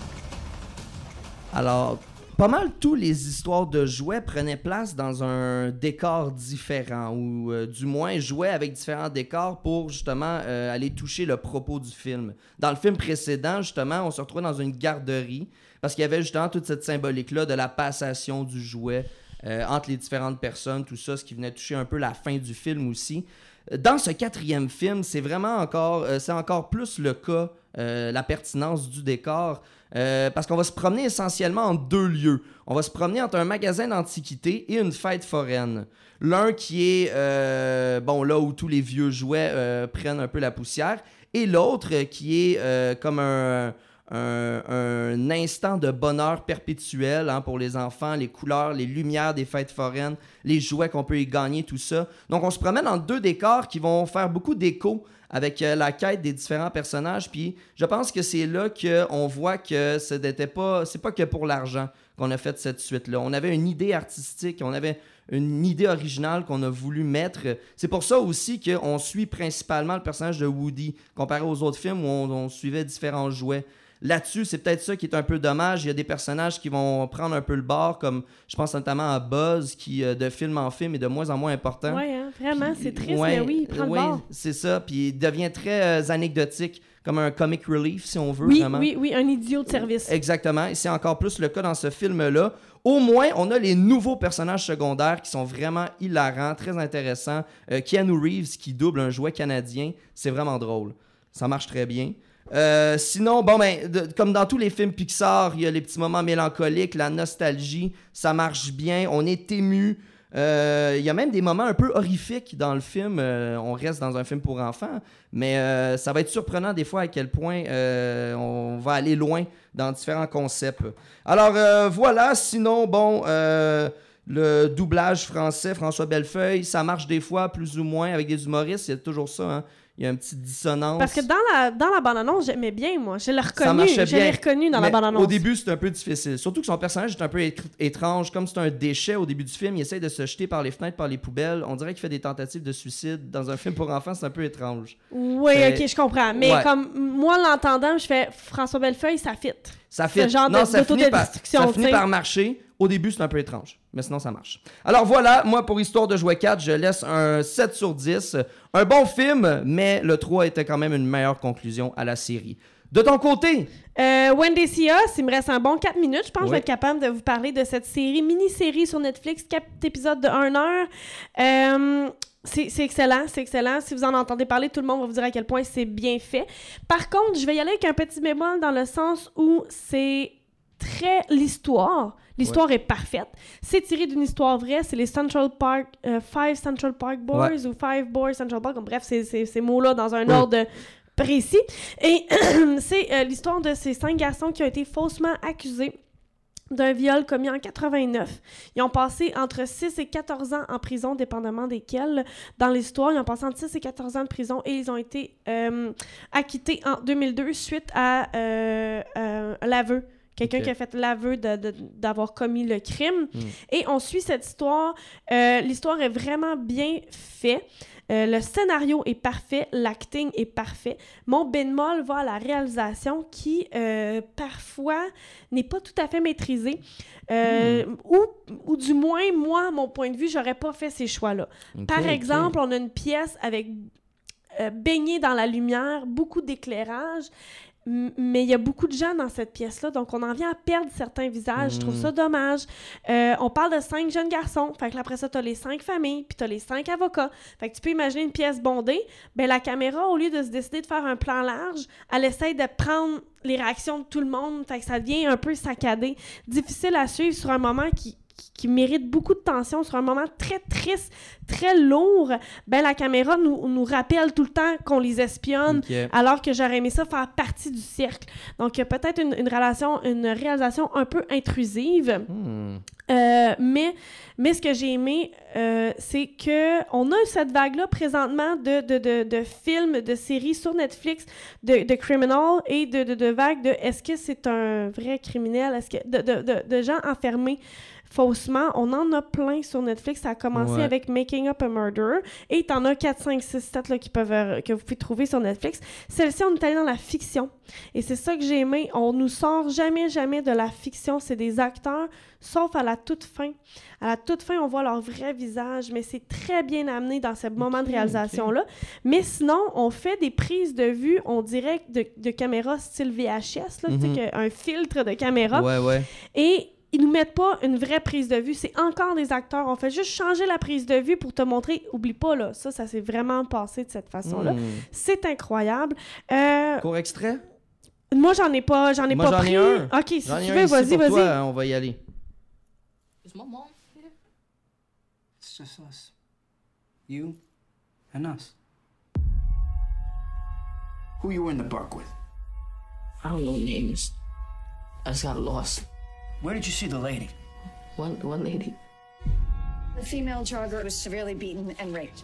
Speaker 1: Alors, pas mal tous les histoires de jouets prenaient place dans un décor différent, ou euh, du moins jouaient avec différents décors pour justement euh, aller toucher le propos du film. Dans le film précédent, justement, on se retrouvait dans une garderie, parce qu'il y avait justement toute cette symbolique-là de la passation du jouet euh, entre les différentes personnes, tout ça, ce qui venait toucher un peu la fin du film aussi. Dans ce quatrième film, c'est vraiment encore, euh, c'est encore plus le cas, euh, la pertinence du décor, euh, parce qu'on va se promener essentiellement en deux lieux. On va se promener entre un magasin d'antiquités et une fête foraine. L'un qui est, euh, bon, là où tous les vieux jouets euh, prennent un peu la poussière, et l'autre qui est euh, comme un... Un, un instant de bonheur perpétuel hein, pour les enfants, les couleurs, les lumières des fêtes foraines, les jouets qu'on peut y gagner, tout ça. Donc, on se promène dans deux décors qui vont faire beaucoup d'écho avec euh, la quête des différents personnages. Puis, je pense que c'est là qu'on voit que ce n'était pas, c'est pas que pour l'argent qu'on a fait cette suite-là. On avait une idée artistique, on avait une idée originale qu'on a voulu mettre. C'est pour ça aussi qu'on suit principalement le personnage de Woody, comparé aux autres films où on, on suivait différents jouets. Là-dessus, c'est peut-être ça qui est un peu dommage. Il y a des personnages qui vont prendre un peu le bord, comme je pense notamment à Buzz, qui euh, de film en film est de moins en moins important.
Speaker 2: Oui, hein, vraiment,
Speaker 1: Puis,
Speaker 2: c'est triste,
Speaker 1: ouais,
Speaker 2: mais oui, il prend
Speaker 1: ouais,
Speaker 2: le bord.
Speaker 1: c'est ça. Puis il devient très euh, anecdotique, comme un comic relief, si on veut.
Speaker 2: Oui,
Speaker 1: vraiment.
Speaker 2: oui, oui, un idiot de service.
Speaker 1: Exactement. Et c'est encore plus le cas dans ce film-là. Au moins, on a les nouveaux personnages secondaires qui sont vraiment hilarants, très intéressants. Euh, Keanu Reeves qui double un jouet canadien, c'est vraiment drôle. Ça marche très bien. Euh, sinon, bon, ben, de, comme dans tous les films Pixar, il y a les petits moments mélancoliques, la nostalgie, ça marche bien, on est ému. Euh, il y a même des moments un peu horrifiques dans le film. Euh, on reste dans un film pour enfants, mais euh, ça va être surprenant des fois à quel point euh, on va aller loin dans différents concepts. Alors euh, voilà, sinon, bon, euh, le doublage français, François Bellefeuille, ça marche des fois plus ou moins avec des humoristes, il y a toujours ça, hein. Il y a une petite dissonance.
Speaker 2: Parce que dans la, dans la bande-annonce, j'aimais bien, moi. Je l'ai
Speaker 1: Ça
Speaker 2: reconnu.
Speaker 1: marchait
Speaker 2: Je l'ai
Speaker 1: bien.
Speaker 2: reconnu dans
Speaker 1: Mais
Speaker 2: la bande-annonce.
Speaker 1: au début, c'était un peu difficile. Surtout que son personnage est un peu étr- étrange. Comme c'est un déchet au début du film, il essaie de se jeter par les fenêtres, par les poubelles. On dirait qu'il fait des tentatives de suicide. Dans un film pour enfants, c'est un peu étrange.
Speaker 2: Oui,
Speaker 1: C'est-
Speaker 2: ok, je comprends. Mais
Speaker 1: Ouais.
Speaker 2: comme moi, l'entendant, je fais François Bellefeuille, ça fit.
Speaker 1: Ça fait
Speaker 2: Ce genre
Speaker 1: non,
Speaker 2: de-
Speaker 1: ça finit, par,
Speaker 2: d'autodestruction,
Speaker 1: ça
Speaker 2: tu
Speaker 1: finit
Speaker 2: sais.
Speaker 1: par marcher. Au début, c'est un peu étrange, mais sinon, ça marche. Alors voilà, moi, pour Histoire de jouet quatre, je laisse un sept sur dix. Un bon film, mais le trois était quand même une meilleure conclusion à la série. De ton côté,
Speaker 2: Euh, Wendy Sia, s'il me reste un bon quatre minutes, je pense que je
Speaker 1: Oui.
Speaker 2: vais être capable de vous parler de cette série, mini-série sur Netflix, quatre épisodes de une heure. Euh, c'est, c'est excellent, c'est excellent. Si vous en entendez parler, tout le monde va vous dire à quel point c'est bien fait. Par contre, je vais y aller avec un petit bémol dans le sens où c'est très l'histoire. L'histoire ouais. est parfaite. C'est tiré d'une histoire vraie. C'est les Central Park, euh, Five Central Park Boys ouais. ou Five Boys Central Park. Bref, c'est, c'est, ces mots-là dans un ouais. ordre précis. Et c'est euh, l'histoire de ces cinq garçons qui ont été faussement accusés d'un viol commis en quatre-vingt-neuf. Ils ont passé entre six et quatorze ans en prison, dépendamment desquels. Dans l'histoire, ils ont passé entre six et quatorze ans de prison et ils ont été euh, acquittés en deux mille deux suite à euh, euh, l'aveu. Quelqu'un okay. qui a fait l'aveu de, de, d'avoir commis le crime. Mm. Et on suit cette histoire. Euh, l'histoire est vraiment bien faite. Euh, le scénario est parfait. L'acting est parfait. Mon bémol va à la réalisation qui, euh, parfois, n'est pas tout à fait maîtrisée. Euh, mm. ou, ou du moins, moi, à mon point de vue, j'aurais pas fait ces choix-là. Okay, Par exemple, okay. on a une pièce avec euh, baignée dans la lumière, beaucoup d'éclairage. Mais il y a beaucoup de gens dans cette pièce-là, donc on en vient à perdre certains visages. Mmh. Je trouve ça dommage. Euh, on parle de cinq jeunes garçons. Fait que là, après ça, t'as les cinq familles, puis t'as les cinq avocats. Fait que tu peux imaginer une pièce bondée. Ben la caméra, au lieu de se décider de faire un plan large, elle essaie de prendre les réactions de tout le monde. Fait que ça devient un peu saccadé. Difficile à suivre sur un moment qui... qui mérite beaucoup de tension, sur un moment très triste, très lourd, ben la caméra nous, nous rappelle tout le temps qu'on les espionne, okay. alors que j'aurais aimé ça faire partie du cercle. Donc, il y a peut-être une, une, relation, une réalisation un peu intrusive, hmm. euh, mais, mais ce que j'ai aimé, euh, c'est qu'on a cette vague-là présentement de, de, de, de films, de séries sur Netflix, de, de criminals et de, de, de vagues de est-ce que c'est un vrai criminel, est-ce que de, de, de, de gens enfermés faussement. On en a plein sur Netflix. Ça a commencé
Speaker 1: Ouais.
Speaker 2: avec Making Up a Murder. Et t'en as quatre, cinq, six, sept là, qui peuvent, euh, que vous pouvez trouver sur Netflix. Celle-ci, on est allé dans la fiction. Et c'est ça que j'ai aimé. On nous sort jamais, jamais de la fiction. C'est des acteurs, sauf à la toute fin. À la toute fin, on voit leur vrai visage, mais c'est très bien amené dans ce moment de réalisation-là. Mais sinon, on fait des prises de vue, on dirait, de, de caméra style V H S, là,
Speaker 1: Mhm.
Speaker 2: tu sais, que- un filtre de caméra.
Speaker 1: Ouais, ouais.
Speaker 2: Et ils nous mettent pas une vraie prise de vue. C'est encore des acteurs. On fait juste changer la prise de vue pour te montrer. Oublie pas, là, ça, ça s'est vraiment passé de cette façon-là.
Speaker 1: Hmm.
Speaker 2: C'est incroyable. Euh,
Speaker 1: Court extrait?
Speaker 2: moi, j'en ai pas, j'en ai
Speaker 1: Moi,
Speaker 2: pas
Speaker 1: j'en
Speaker 2: pris.
Speaker 1: ai un.
Speaker 2: OK, si
Speaker 1: J'en ai
Speaker 2: tu
Speaker 1: un
Speaker 2: veux,
Speaker 1: ici
Speaker 2: vas-y,
Speaker 1: pour
Speaker 2: vas-y.
Speaker 1: toi, hein, on va y aller.
Speaker 5: Is my mom here?
Speaker 6: It's just us. You and us. Who you were in the park with?
Speaker 5: I don't know names. I just got lost.
Speaker 6: Where did you see the lady?
Speaker 5: One one lady.
Speaker 7: The female jogger was severely beaten and raped.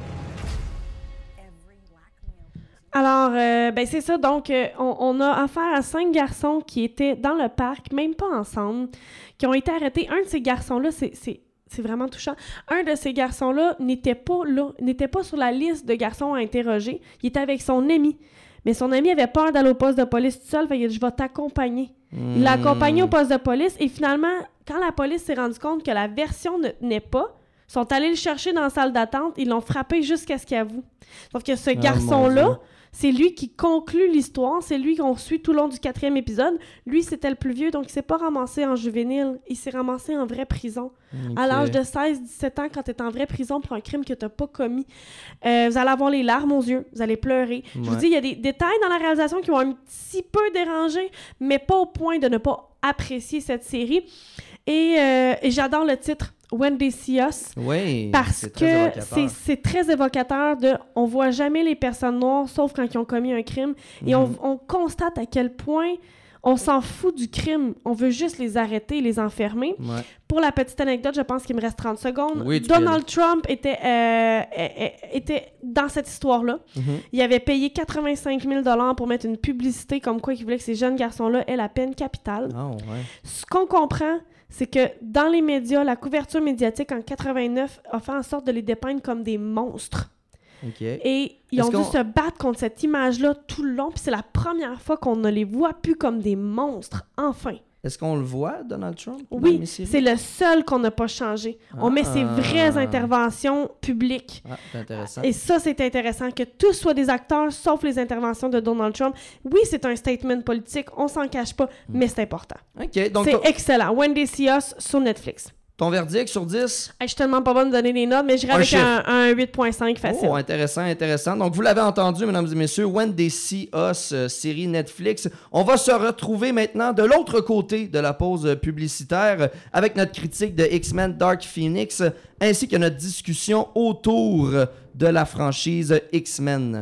Speaker 2: Alors, euh, ben c'est ça. Donc, euh, on, on a affaire à cinq garçons qui étaient dans le parc, même pas ensemble, qui ont été arrêtés. Un de ces garçons-là, c'est, c'est, c'est vraiment touchant. Un de ces garçons-là n'était pas là, n'était pas sur la liste de garçons à interroger. Il était avec son ami. Mais son ami avait peur d'aller au poste de police tout seul, fait qu'il a dit « Je vais t'accompagner ». Il l'a accompagné au poste de police et finalement, quand la police s'est rendue compte que la version ne tenait pas, ils sont allés le chercher dans la salle d'attente, ils l'ont frappé jusqu'à ce qu'il avoue. Sauf que ce
Speaker 1: Oh, mon
Speaker 2: garçon-là,
Speaker 1: Dieu.
Speaker 2: c'est lui qui conclut l'histoire, c'est lui qu'on suit tout le long du quatrième épisode. Lui, c'était le plus vieux, donc il s'est pas ramassé en juvénile, il s'est ramassé en vraie prison. À
Speaker 1: Ok.
Speaker 2: l'âge de seize dix-sept ans, quand tu es en vraie prison pour un crime que tu n'as pas commis. Euh, vous allez avoir les larmes aux yeux, vous allez pleurer. Je vous
Speaker 1: Ouais.
Speaker 2: dis, il y a des détails dans la réalisation qui m'ont un petit peu dérangé, mais pas au point de ne pas apprécier cette série. Et, euh, et j'adore le titre « When They See Us ».
Speaker 1: Oui,
Speaker 2: Parce
Speaker 1: c'est très
Speaker 2: que
Speaker 1: évocateur.
Speaker 2: c'est, c'est très évocateur de on voit jamais les personnes noires sauf quand ils ont commis un crime et on,
Speaker 1: Mhm.
Speaker 2: on constate à quel point on s'en fout du crime, on veut juste les arrêter, les enfermer.
Speaker 1: Ouais.
Speaker 2: Pour la petite anecdote, je pense qu'il me reste trente secondes.
Speaker 1: Oui, tu
Speaker 2: Donald Trump était, euh, euh, euh, était dans cette histoire-là.
Speaker 1: Mhm.
Speaker 2: Il avait payé quatre-vingt-cinq mille dollars pour mettre une publicité comme quoi il voulait que ces jeunes garçons-là aient la peine capitale.
Speaker 1: Ah, ouais.
Speaker 2: Ce qu'on comprend, c'est que dans les médias, la couverture médiatique en quatre-vingt-neuf a fait en sorte de les dépeindre comme des monstres.
Speaker 1: OK.
Speaker 2: Et ils
Speaker 1: Est-ce
Speaker 2: ont dû
Speaker 1: qu'on-
Speaker 2: se battre contre cette image-là tout le long. Puis c'est la première fois qu'on ne les voit plus comme des monstres, enfin.
Speaker 1: Est-ce qu'on le voit, Donald Trump? dans
Speaker 2: Oui,
Speaker 1: les séries?
Speaker 2: c'est le seul qu'on n'a pas changé. On met ses vraies
Speaker 1: Ah.
Speaker 2: interventions publiques.
Speaker 1: Ah, c'est intéressant.
Speaker 2: Et ça, c'est intéressant, que tous soient des acteurs, sauf les interventions de Donald Trump. Oui, c'est un statement politique, on s'en cache pas, mais c'est important.
Speaker 1: OK, donc
Speaker 2: C'est
Speaker 1: ton,
Speaker 2: excellent. When They See Us sur Netflix.
Speaker 1: ton verdict sur dix?
Speaker 2: Hey, je suis tellement pas bonne de donner des notes, mais j'irai
Speaker 1: Un
Speaker 2: avec
Speaker 1: chiffre.
Speaker 2: un, un huit virgule cinq facile.
Speaker 1: Oh, intéressant, intéressant. Donc, vous l'avez entendu, mesdames et messieurs, When They See Us, euh, série Netflix. On va se retrouver maintenant de l'autre côté de la pause euh, publicitaire euh, avec notre critique de X-Men Dark Phoenix, euh, ainsi que notre discussion autour euh, de la franchise X-Men.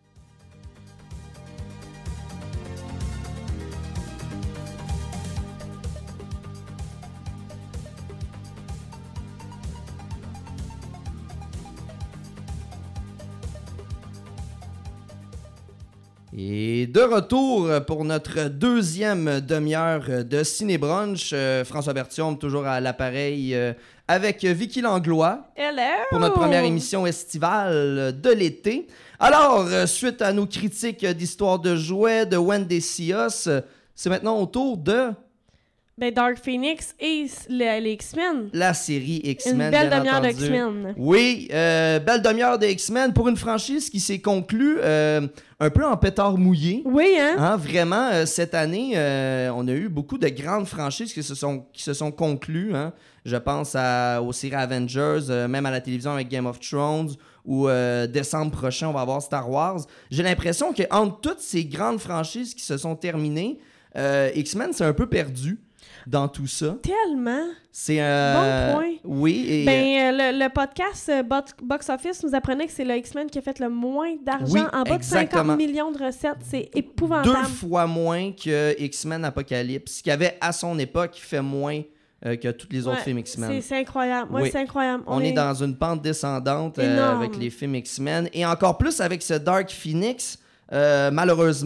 Speaker 1: Et de retour pour notre deuxième demi-heure de Ciné-Brunch. Euh, François Berthiaume, toujours à l'appareil, euh, avec Vicky Langlois
Speaker 2: Hello!
Speaker 1: pour notre première émission estivale de l'été. Alors, euh, suite à nos critiques d'histoire de jouets, de When They See Us, euh, c'est maintenant au tour de
Speaker 2: Ben, Dark Phoenix et s- le- les X-Men.
Speaker 1: la série X-Men.
Speaker 2: Une belle
Speaker 1: bien
Speaker 2: demi-heure de
Speaker 1: entendu.
Speaker 2: X-Men.
Speaker 1: Oui, euh, belle demi-heure de X-Men pour une franchise qui s'est conclue euh, un peu en pétard mouillé.
Speaker 2: Oui, hein?
Speaker 1: Hein, vraiment, euh, cette année, euh, on a eu beaucoup de grandes franchises qui se sont, qui se sont conclues. Hein. Je pense à, aux séries Avengers, euh, même à la télévision avec Game of Thrones, ou euh, décembre prochain, on va avoir Star Wars. J'ai l'impression qu'entre toutes ces grandes franchises qui se sont terminées, euh, X-Men s'est un peu perdu dans tout ça.
Speaker 2: Tellement.
Speaker 1: C'est euh,
Speaker 2: Bon point.
Speaker 1: Oui, et
Speaker 2: Ben, euh, le, le podcast euh, Box Box Office nous apprenait que c'est le X-Men qui a fait le moins d'argent.
Speaker 1: Oui,
Speaker 2: en bas
Speaker 1: exactement.
Speaker 2: de cinquante millions de recettes. C'est
Speaker 1: deux
Speaker 2: épouvantable.
Speaker 1: fois moins que X-Men Apocalypse, qui avait à son époque fait moins euh, que tous les autres
Speaker 2: Ouais,
Speaker 1: films X-Men.
Speaker 2: C'est, c'est incroyable. Moi,
Speaker 1: Oui.
Speaker 2: c'est incroyable.
Speaker 1: On, est... dans une pente descendante euh,
Speaker 2: Énorme.
Speaker 1: avec les films X-Men. Et encore plus avec ce Dark Phoenix, euh, malheureusement,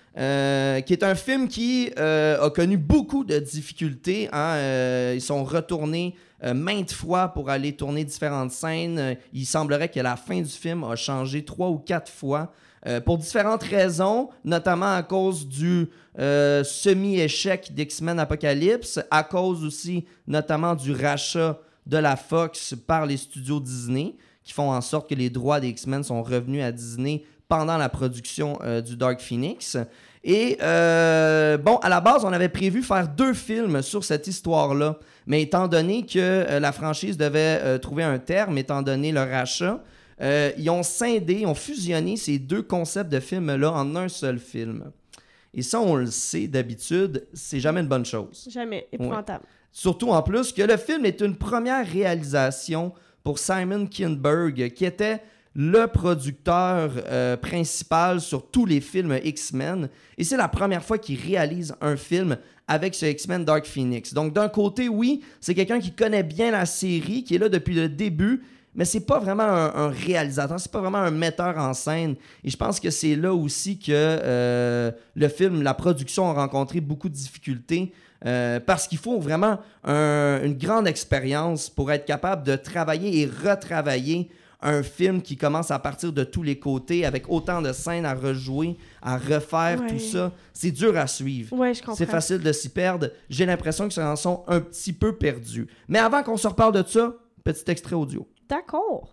Speaker 1: euh, qui est un film qui euh, a connu beaucoup de difficultés. Hein? Euh, ils sont retournés euh, maintes fois pour aller tourner différentes scènes. Euh, il semblerait que la fin du film a changé trois ou quatre fois. Euh, pour différentes raisons, notamment à cause du euh, semi-échec d'X-Men Apocalypse, à cause aussi notamment du rachat de la Fox par les studios Disney, qui font en sorte que les droits des X-Men sont revenus à Disney pendant la production euh, du Dark Phoenix. Et euh, bon, à la base, on avait prévu faire deux films sur cette histoire-là, mais étant donné que euh, la franchise devait euh, trouver un terme, étant donné le rachat, Euh, ils ont scindé, ils ont fusionné ces deux concepts de films-là en un seul film. Et ça, on le sait d'habitude, c'est jamais une bonne chose.
Speaker 2: Jamais, épouvantable.
Speaker 1: Ouais. Surtout en plus que le film est une première réalisation pour Simon Kinberg, qui était le producteur euh, principal sur tous les films X-Men. Et c'est la première fois qu'il réalise un film avec ce X-Men Dark Phoenix. Donc d'un côté, oui, c'est quelqu'un qui connaît bien la série, qui est là depuis le début, mais c'est pas vraiment un, un réalisateur, c'est pas vraiment un metteur en scène. Et je pense que c'est là aussi que euh, le film, la production a rencontré beaucoup de difficultés euh, parce qu'il faut vraiment un, une grande expérience pour être capable de travailler et retravailler un film qui commence à partir de tous les côtés avec autant de scènes à rejouer, à refaire,
Speaker 2: ouais.
Speaker 1: tout ça. C'est dur à suivre.
Speaker 2: Ouais, je comprends.
Speaker 1: C'est facile de s'y perdre. J'ai l'impression qu'ils en sont un petit peu perdus. Mais avant qu'on se reparle de ça, petit extrait audio.
Speaker 2: D'accord.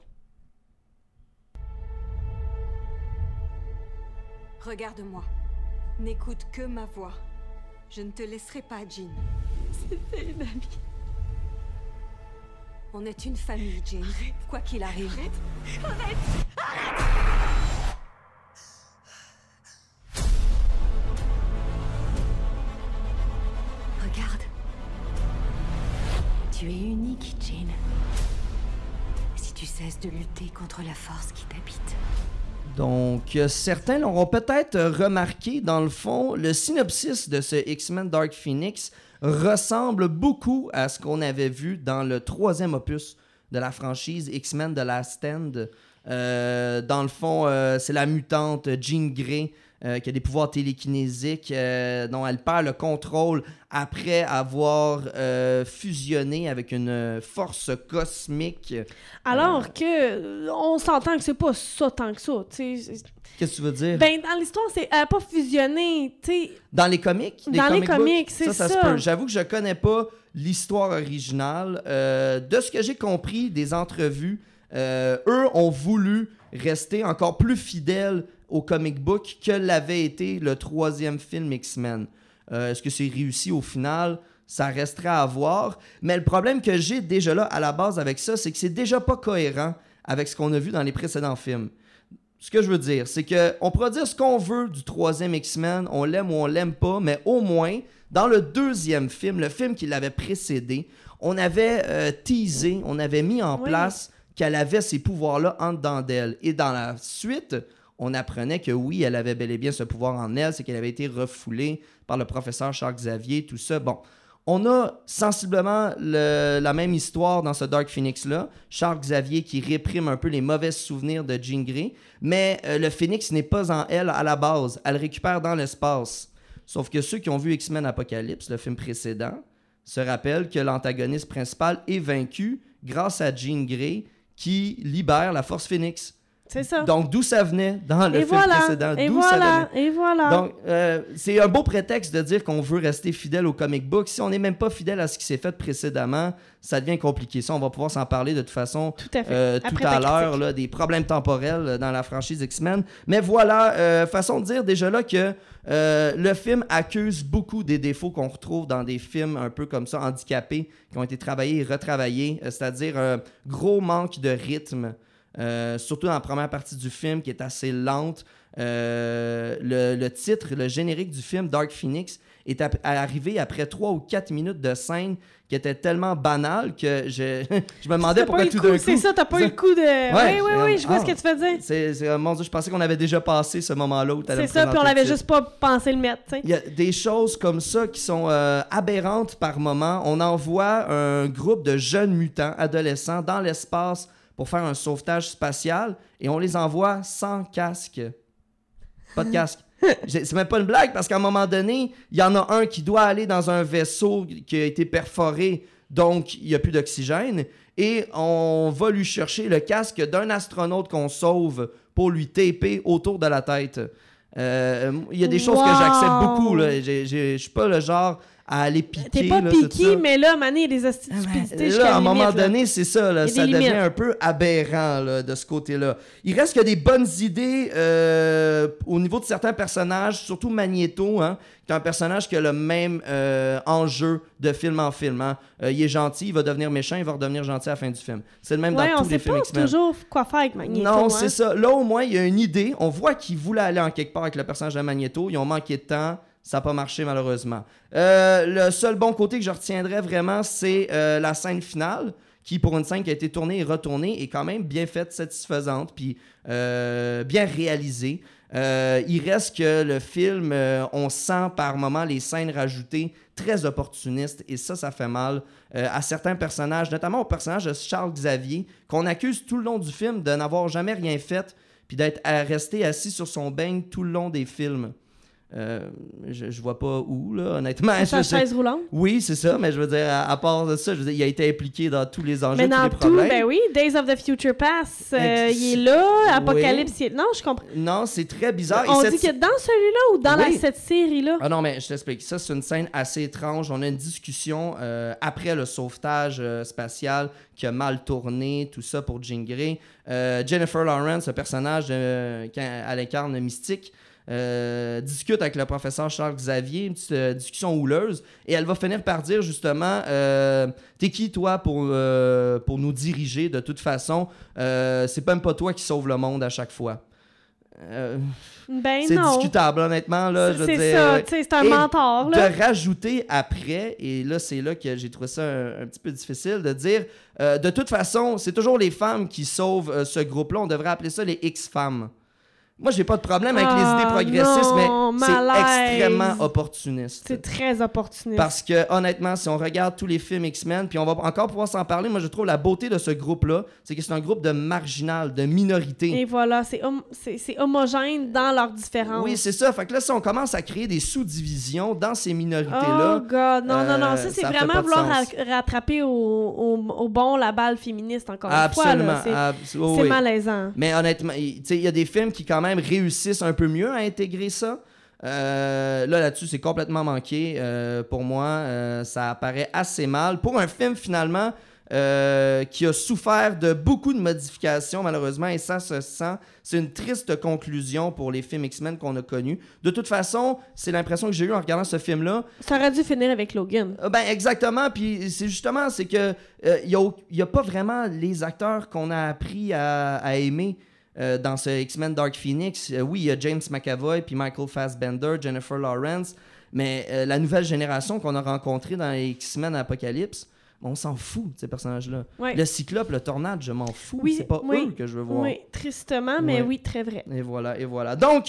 Speaker 8: Regarde-moi. N'écoute que ma voix. Je ne te laisserai pas, Jean.
Speaker 2: C'était une amie.
Speaker 8: On est une famille, Jean. Arrête. Quoi qu'il arrive.
Speaker 2: Arrête. Arrête. Arrête.
Speaker 8: Regarde. Tu es unique, Jean. Si tu cesses de lutter contre la force qui t'habite.
Speaker 1: Donc, euh, certains l'auront peut-être remarqué, dans le fond, le synopsis de ce X-Men Dark Phoenix ressemble beaucoup à ce qu'on avait vu dans le troisième opus de la franchise X-Men The Last Stand. Euh, dans le fond, euh, c'est la mutante Jean Grey euh, qui a des pouvoirs télékinésiques, euh, dont elle perd le contrôle après avoir euh, fusionné avec une force cosmique.
Speaker 2: Alors
Speaker 1: euh,
Speaker 2: que on s'entend que c'est pas ça tant que ça, tu sais.
Speaker 1: Qu'est-ce que tu veux dire?
Speaker 2: Ben, dans l'histoire, c'est elle a pas fusionné, tu sais.
Speaker 1: Dans les comics?
Speaker 2: Dans
Speaker 1: comic
Speaker 2: les comics, c'est
Speaker 1: ça. Ça,
Speaker 2: ça.
Speaker 1: se peut. J'avoue que je connais pas l'histoire originale. Euh, de ce que j'ai compris des entrevues, euh, eux ont voulu rester encore plus fidèles au comic book que l'avait été le troisième film X-Men. Euh, est-ce que c'est réussi au final? Ça restera à voir. Mais le problème que j'ai déjà là à la base avec ça, c'est que c'est déjà pas cohérent avec ce qu'on a vu dans les précédents films. Ce que je veux dire, c'est qu'on pourra dire ce qu'on veut du troisième X-Men, on l'aime ou on l'aime pas, mais au moins, dans le deuxième film, le film qui l'avait précédé, on avait euh, teasé, on avait mis en
Speaker 2: oui.
Speaker 1: place qu'elle avait ces pouvoirs-là en dedans d'elle. Et dans la suite, on apprenait que oui, elle avait bel et bien ce pouvoir en elle, c'est qu'elle avait été refoulée par le professeur Charles Xavier, tout ça. Bon, on a sensiblement le, la même histoire dans ce Dark Phoenix-là. Charles Xavier qui réprime un peu les mauvais souvenirs de Jean Grey, mais euh, le Phoenix n'est pas en elle à la base. Elle le récupère dans l'espace. Sauf que ceux qui ont vu X-Men Apocalypse, le film précédent, se rappellent que l'antagoniste principal est vaincu grâce à Jean Grey qui libère la Force Phoenix.
Speaker 2: C'est ça.
Speaker 1: Donc, d'où ça venait dans le
Speaker 2: et
Speaker 1: film
Speaker 2: voilà,
Speaker 1: précédent.
Speaker 2: Et
Speaker 1: d'où
Speaker 2: voilà,
Speaker 1: ça venait.
Speaker 2: et voilà.
Speaker 1: Donc, euh, c'est un beau prétexte de dire qu'on veut rester fidèle au comic book. Si on n'est même pas fidèle à ce qui s'est fait précédemment, ça devient compliqué. Ça, on va pouvoir s'en parler de toute façon
Speaker 2: tout à, fait.
Speaker 1: Euh, tout à l'heure, là, des problèmes temporels dans la franchise X-Men. Mais voilà, euh, façon de dire déjà là que euh, le film accuse beaucoup des défauts qu'on retrouve dans des films un peu comme ça, handicapés, qui ont été travaillés et retravaillés, euh, c'est-à-dire un gros manque de rythme. Euh, surtout dans la première partie du film qui est assez lente. Euh, le, le titre, le générique du film Dark Phoenix est ap- arrivé après trois ou quatre minutes de scène qui était tellement banale que je, je me demandais pourquoi tout d'un coup...
Speaker 2: C'est ça, t'as pas eu le coup de...
Speaker 1: Ouais,
Speaker 2: oui, oui, oui, je vois
Speaker 1: ah,
Speaker 2: ce que tu veux dire.
Speaker 1: C'est, c'est, mon Dieu, je pensais qu'on avait déjà passé ce moment-là où tu allais me
Speaker 2: C'est ça, puis on
Speaker 1: présenter
Speaker 2: l'avait
Speaker 1: le titre.
Speaker 2: juste pas pensé le mettre, tu sais.
Speaker 1: Il y a des choses comme ça qui sont euh, aberrantes par moment. On envoie un groupe de jeunes mutants, adolescents, dans l'espace pour faire un sauvetage spatial et on les envoie sans casque. Pas de casque. C'est même pas une blague, parce qu'à un moment donné, il y en a un qui doit aller dans un vaisseau qui a été perforé, donc il n'y a plus d'oxygène, et on va lui chercher le casque d'un astronaute qu'on sauve pour lui taper autour de la tête. Euh, il y a des choses
Speaker 2: wow.
Speaker 1: que j'accepte beaucoup. Je suis pas le genre à aller piquer.
Speaker 2: T'es pas
Speaker 1: là,
Speaker 2: piqué, mais là, mané, il y a des hosties de stupidité jusqu'à
Speaker 1: là, à
Speaker 2: la
Speaker 1: un moment
Speaker 2: limite,
Speaker 1: donné, c'est ça, là, ça devient
Speaker 2: limites.
Speaker 1: un peu aberrant là, de ce côté-là. Il reste que des bonnes idées euh, au niveau de certains personnages, surtout Magneto, hein, qui est un personnage qui a le même euh, enjeu de film en film. Hein. Euh, il est gentil, il va devenir méchant, il va redevenir gentil à la fin du film. C'est le même
Speaker 2: ouais,
Speaker 1: dans tous les films
Speaker 2: X-Men.
Speaker 1: X-Men.
Speaker 2: On sait pas toujours quoi faire avec Magneto.
Speaker 1: Non,
Speaker 2: hein.
Speaker 1: c'est ça. Là, au moins, il y a une idée. On voit qu'il voulait aller en quelque part avec le personnage de Magneto. Ils ont manqué de temps. Ça n'a pas marché, malheureusement. Euh, le seul bon côté que je retiendrai vraiment, c'est euh, la scène finale, qui, pour une scène qui a été tournée et retournée, est quand même bien faite, satisfaisante, puis euh, bien réalisée. Euh, il reste que le film, euh, on sent par moments les scènes rajoutées très opportunistes, et ça, ça fait mal euh, à certains personnages, notamment au personnage de Charles Xavier, qu'on accuse tout le long du film de n'avoir jamais rien fait, puis d'être resté assis sur son beigne tout le long des films. Euh, je, je vois pas où, là, honnêtement.
Speaker 2: Sa chaise roulante?
Speaker 1: Oui, c'est ça, mais je veux dire, à, à part de ça, je veux dire, il a été impliqué dans tous les enjeux,
Speaker 2: mais dans
Speaker 1: tous les problèmes.
Speaker 2: tout, ben oui, Days of the Future Past, euh, il est là, Apocalypse,
Speaker 1: oui.
Speaker 2: il est... Non, je comprends.
Speaker 1: Non, c'est très bizarre.
Speaker 2: On
Speaker 1: Et
Speaker 2: dit
Speaker 1: cette...
Speaker 2: que dans celui-là ou dans
Speaker 1: oui.
Speaker 2: la, cette série-là?
Speaker 1: Ah non, mais je t'explique. Ça, c'est une scène assez étrange. On a une discussion euh, après le sauvetage euh, spatial qui a mal tourné, tout ça pour Jean Grey. Euh, Jennifer Lawrence, le personnage euh, qu'elle incarne Mystique, Euh, discute avec le professeur Charles Xavier, une petite euh, discussion houleuse, et elle va finir par dire justement euh, t'es qui toi pour, euh, pour nous diriger de toute façon, euh, c'est même pas toi qui sauve le monde à chaque fois. Euh,
Speaker 2: ben
Speaker 1: c'est
Speaker 2: non.
Speaker 1: discutable honnêtement là, je veux
Speaker 2: c'est
Speaker 1: dire,
Speaker 2: ça, tu sais, c'est un
Speaker 1: et
Speaker 2: mentor là.
Speaker 1: De rajouter après, et là c'est là que j'ai trouvé ça un, un petit peu difficile de dire euh, de toute façon c'est toujours les femmes qui sauvent euh, ce groupe-là, on devrait appeler ça les X-femmes. Moi, j'ai pas de problème avec
Speaker 2: ah,
Speaker 1: les idées progressistes,
Speaker 2: non,
Speaker 1: mais c'est
Speaker 2: malaise.
Speaker 1: extrêmement opportuniste.
Speaker 2: C'est très opportuniste.
Speaker 1: Parce que, honnêtement, si on regarde tous les films X-Men, puis on va encore pouvoir s'en parler, moi, je trouve la beauté de ce groupe-là, c'est que c'est un groupe de marginal, de minorité.
Speaker 2: Et voilà, c'est, hom- c'est, c'est homogène dans leurs différences.
Speaker 1: Oui, c'est ça. Fait que là, si on commence à créer des sous-divisions dans ces minorités-là...
Speaker 2: Oh, God. Non, non, non.
Speaker 1: euh,
Speaker 2: Ça, c'est
Speaker 1: ça fait
Speaker 2: vraiment
Speaker 1: pas de
Speaker 2: vouloir
Speaker 1: sens.
Speaker 2: ra- rattraper au, au, au bon la balle féministe, encore
Speaker 1: Absolument.
Speaker 2: une fois. Là. C'est,
Speaker 1: Abs- oh,
Speaker 2: c'est
Speaker 1: oui.
Speaker 2: malaisant.
Speaker 1: Mais honnêtement, il y a des films qui, quand même, réussissent un peu mieux à intégrer ça. Euh, là, là-dessus, c'est complètement manqué. Euh, pour moi, euh, ça apparaît assez mal. Pour un film, finalement, euh, qui a souffert de beaucoup de modifications, malheureusement, et ça se sent. C'est une triste conclusion pour les films X-Men qu'on a connus. De toute façon, c'est l'impression que j'ai eue en regardant ce film-là.
Speaker 2: Ça aurait dû finir avec Logan.
Speaker 1: Euh, ben, exactement. Puis c'est justement, c'est que il euh, n'y a, a pas vraiment les acteurs qu'on a appris à, à aimer. Euh, dans ce X-Men Dark Phoenix, euh, oui, il y a James McAvoy, puis Michael Fassbender, Jennifer Lawrence, mais euh, la nouvelle génération qu'on a rencontrée dans les X-Men Apocalypse, on s'en fout de ces personnages-là.
Speaker 2: Ouais.
Speaker 1: Le Cyclope, le Tornade, je m'en fous.
Speaker 2: Oui,
Speaker 1: c'est pas
Speaker 2: oui,
Speaker 1: eux que je veux voir.
Speaker 2: Oui, tristement, mais
Speaker 1: Ouais.
Speaker 2: oui, très vrai.
Speaker 1: Et voilà, et voilà. Donc,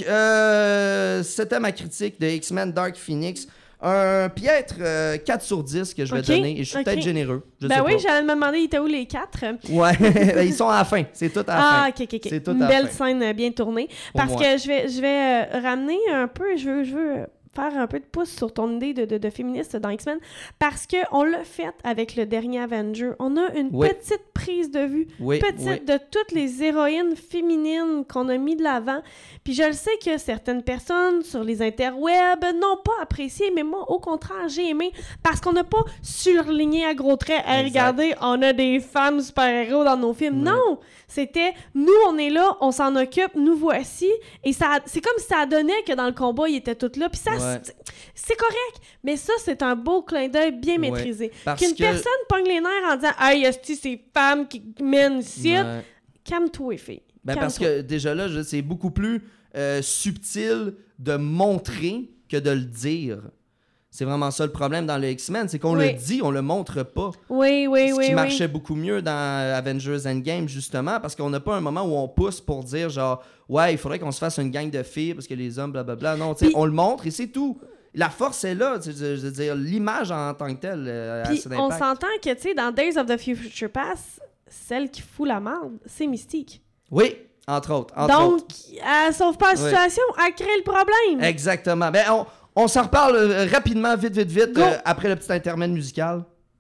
Speaker 1: euh, c'était ma critique de X-Men Dark Phoenix. Un piètre euh, quatre sur dix que je vais
Speaker 2: Ok,
Speaker 1: donner, et je suis
Speaker 2: ok.
Speaker 1: peut-être généreux. Je
Speaker 2: Ben
Speaker 1: sais
Speaker 2: oui,
Speaker 1: pas.
Speaker 2: j'allais me demander, il était où les quatre?
Speaker 1: Ouais, ils sont à la fin. C'est tout à la
Speaker 2: Ah,
Speaker 1: fin.
Speaker 2: ok, ok, ok.
Speaker 1: C'est tout
Speaker 2: Une
Speaker 1: à
Speaker 2: belle
Speaker 1: fin.
Speaker 2: scène euh, bien tournée.
Speaker 1: Pour
Speaker 2: Parce
Speaker 1: moi.
Speaker 2: que je vais, je vais euh, ramener un peu, je veux, je veux euh, faire un peu de pouce sur ton idée de, de, de féministe dans X-Men. Parce qu'on l'a fait avec le dernier Avenger. On a une
Speaker 1: Oui.
Speaker 2: petite prise de vue,
Speaker 1: Oui,
Speaker 2: petite
Speaker 1: oui.
Speaker 2: de toutes les héroïnes féminines qu'on a mis de l'avant. Puis je le sais que certaines personnes sur les interwebs n'ont pas apprécié, mais moi, au contraire, j'ai aimé parce qu'on n'a pas surligné à gros traits. Hey,
Speaker 1: Exact.
Speaker 2: regardez, on a des femmes super-héros dans nos films.
Speaker 1: Ouais.
Speaker 2: Non! C'était, nous, on est là, on s'en occupe, nous voici. Et ça, c'est comme si ça donnait que dans le combat, ils étaient tous là. Puis ça,
Speaker 1: Ouais.
Speaker 2: c'est, c'est correct. Mais ça, c'est un beau clin d'œil bien
Speaker 1: Ouais.
Speaker 2: maîtrisé.
Speaker 1: Parce
Speaker 2: Qu'une
Speaker 1: que-
Speaker 2: personne pogne les nerfs en disant « Hey, esti, ces femmes qui mènent ici.
Speaker 1: Ouais.
Speaker 2: Calme-toi, fille.
Speaker 1: Ben parce
Speaker 2: Calme-toi.
Speaker 1: que déjà là, je- c'est beaucoup plus euh, subtil de montrer que de le dire. C'est vraiment ça le problème dans le X-Men, c'est qu'on
Speaker 2: Oui.
Speaker 1: le dit, on le montre pas.
Speaker 2: Oui, oui,
Speaker 1: Ce
Speaker 2: oui,
Speaker 1: qui
Speaker 2: oui.
Speaker 1: marchait beaucoup mieux dans Avengers Endgame, justement, parce qu'on n'a pas un moment où on pousse pour dire genre « Ouais, il faudrait qu'on se fasse une gang de filles parce que les hommes, blablabla. » Non, tu sais,
Speaker 2: Puis-
Speaker 1: on le montre et c'est tout. La force est là, tu sais, je veux dire, l'image en tant que telle euh, a
Speaker 2: Puis
Speaker 1: assez
Speaker 2: on
Speaker 1: d'impact.
Speaker 2: s'entend que, tu sais, dans Days of the Future Past, celle qui fout la merde, c'est Mystique.
Speaker 1: Oui, Entre autres. Entre
Speaker 2: Donc,
Speaker 1: autres.
Speaker 2: elle sauve pas la
Speaker 1: Oui.
Speaker 2: situation, elle crée le problème.
Speaker 1: Exactement. Ben, on, on s'en reparle euh, rapidement, vite, vite, vite,
Speaker 2: Go.
Speaker 1: euh, après le petit intermède musical.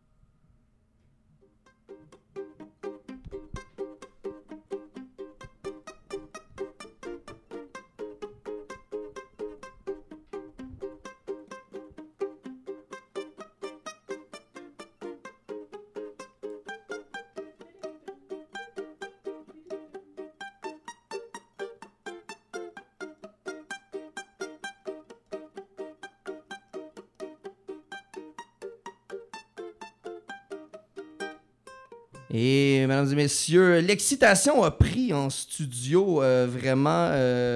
Speaker 1: Et, mesdames et messieurs, l'excitation a pris en studio, euh, vraiment.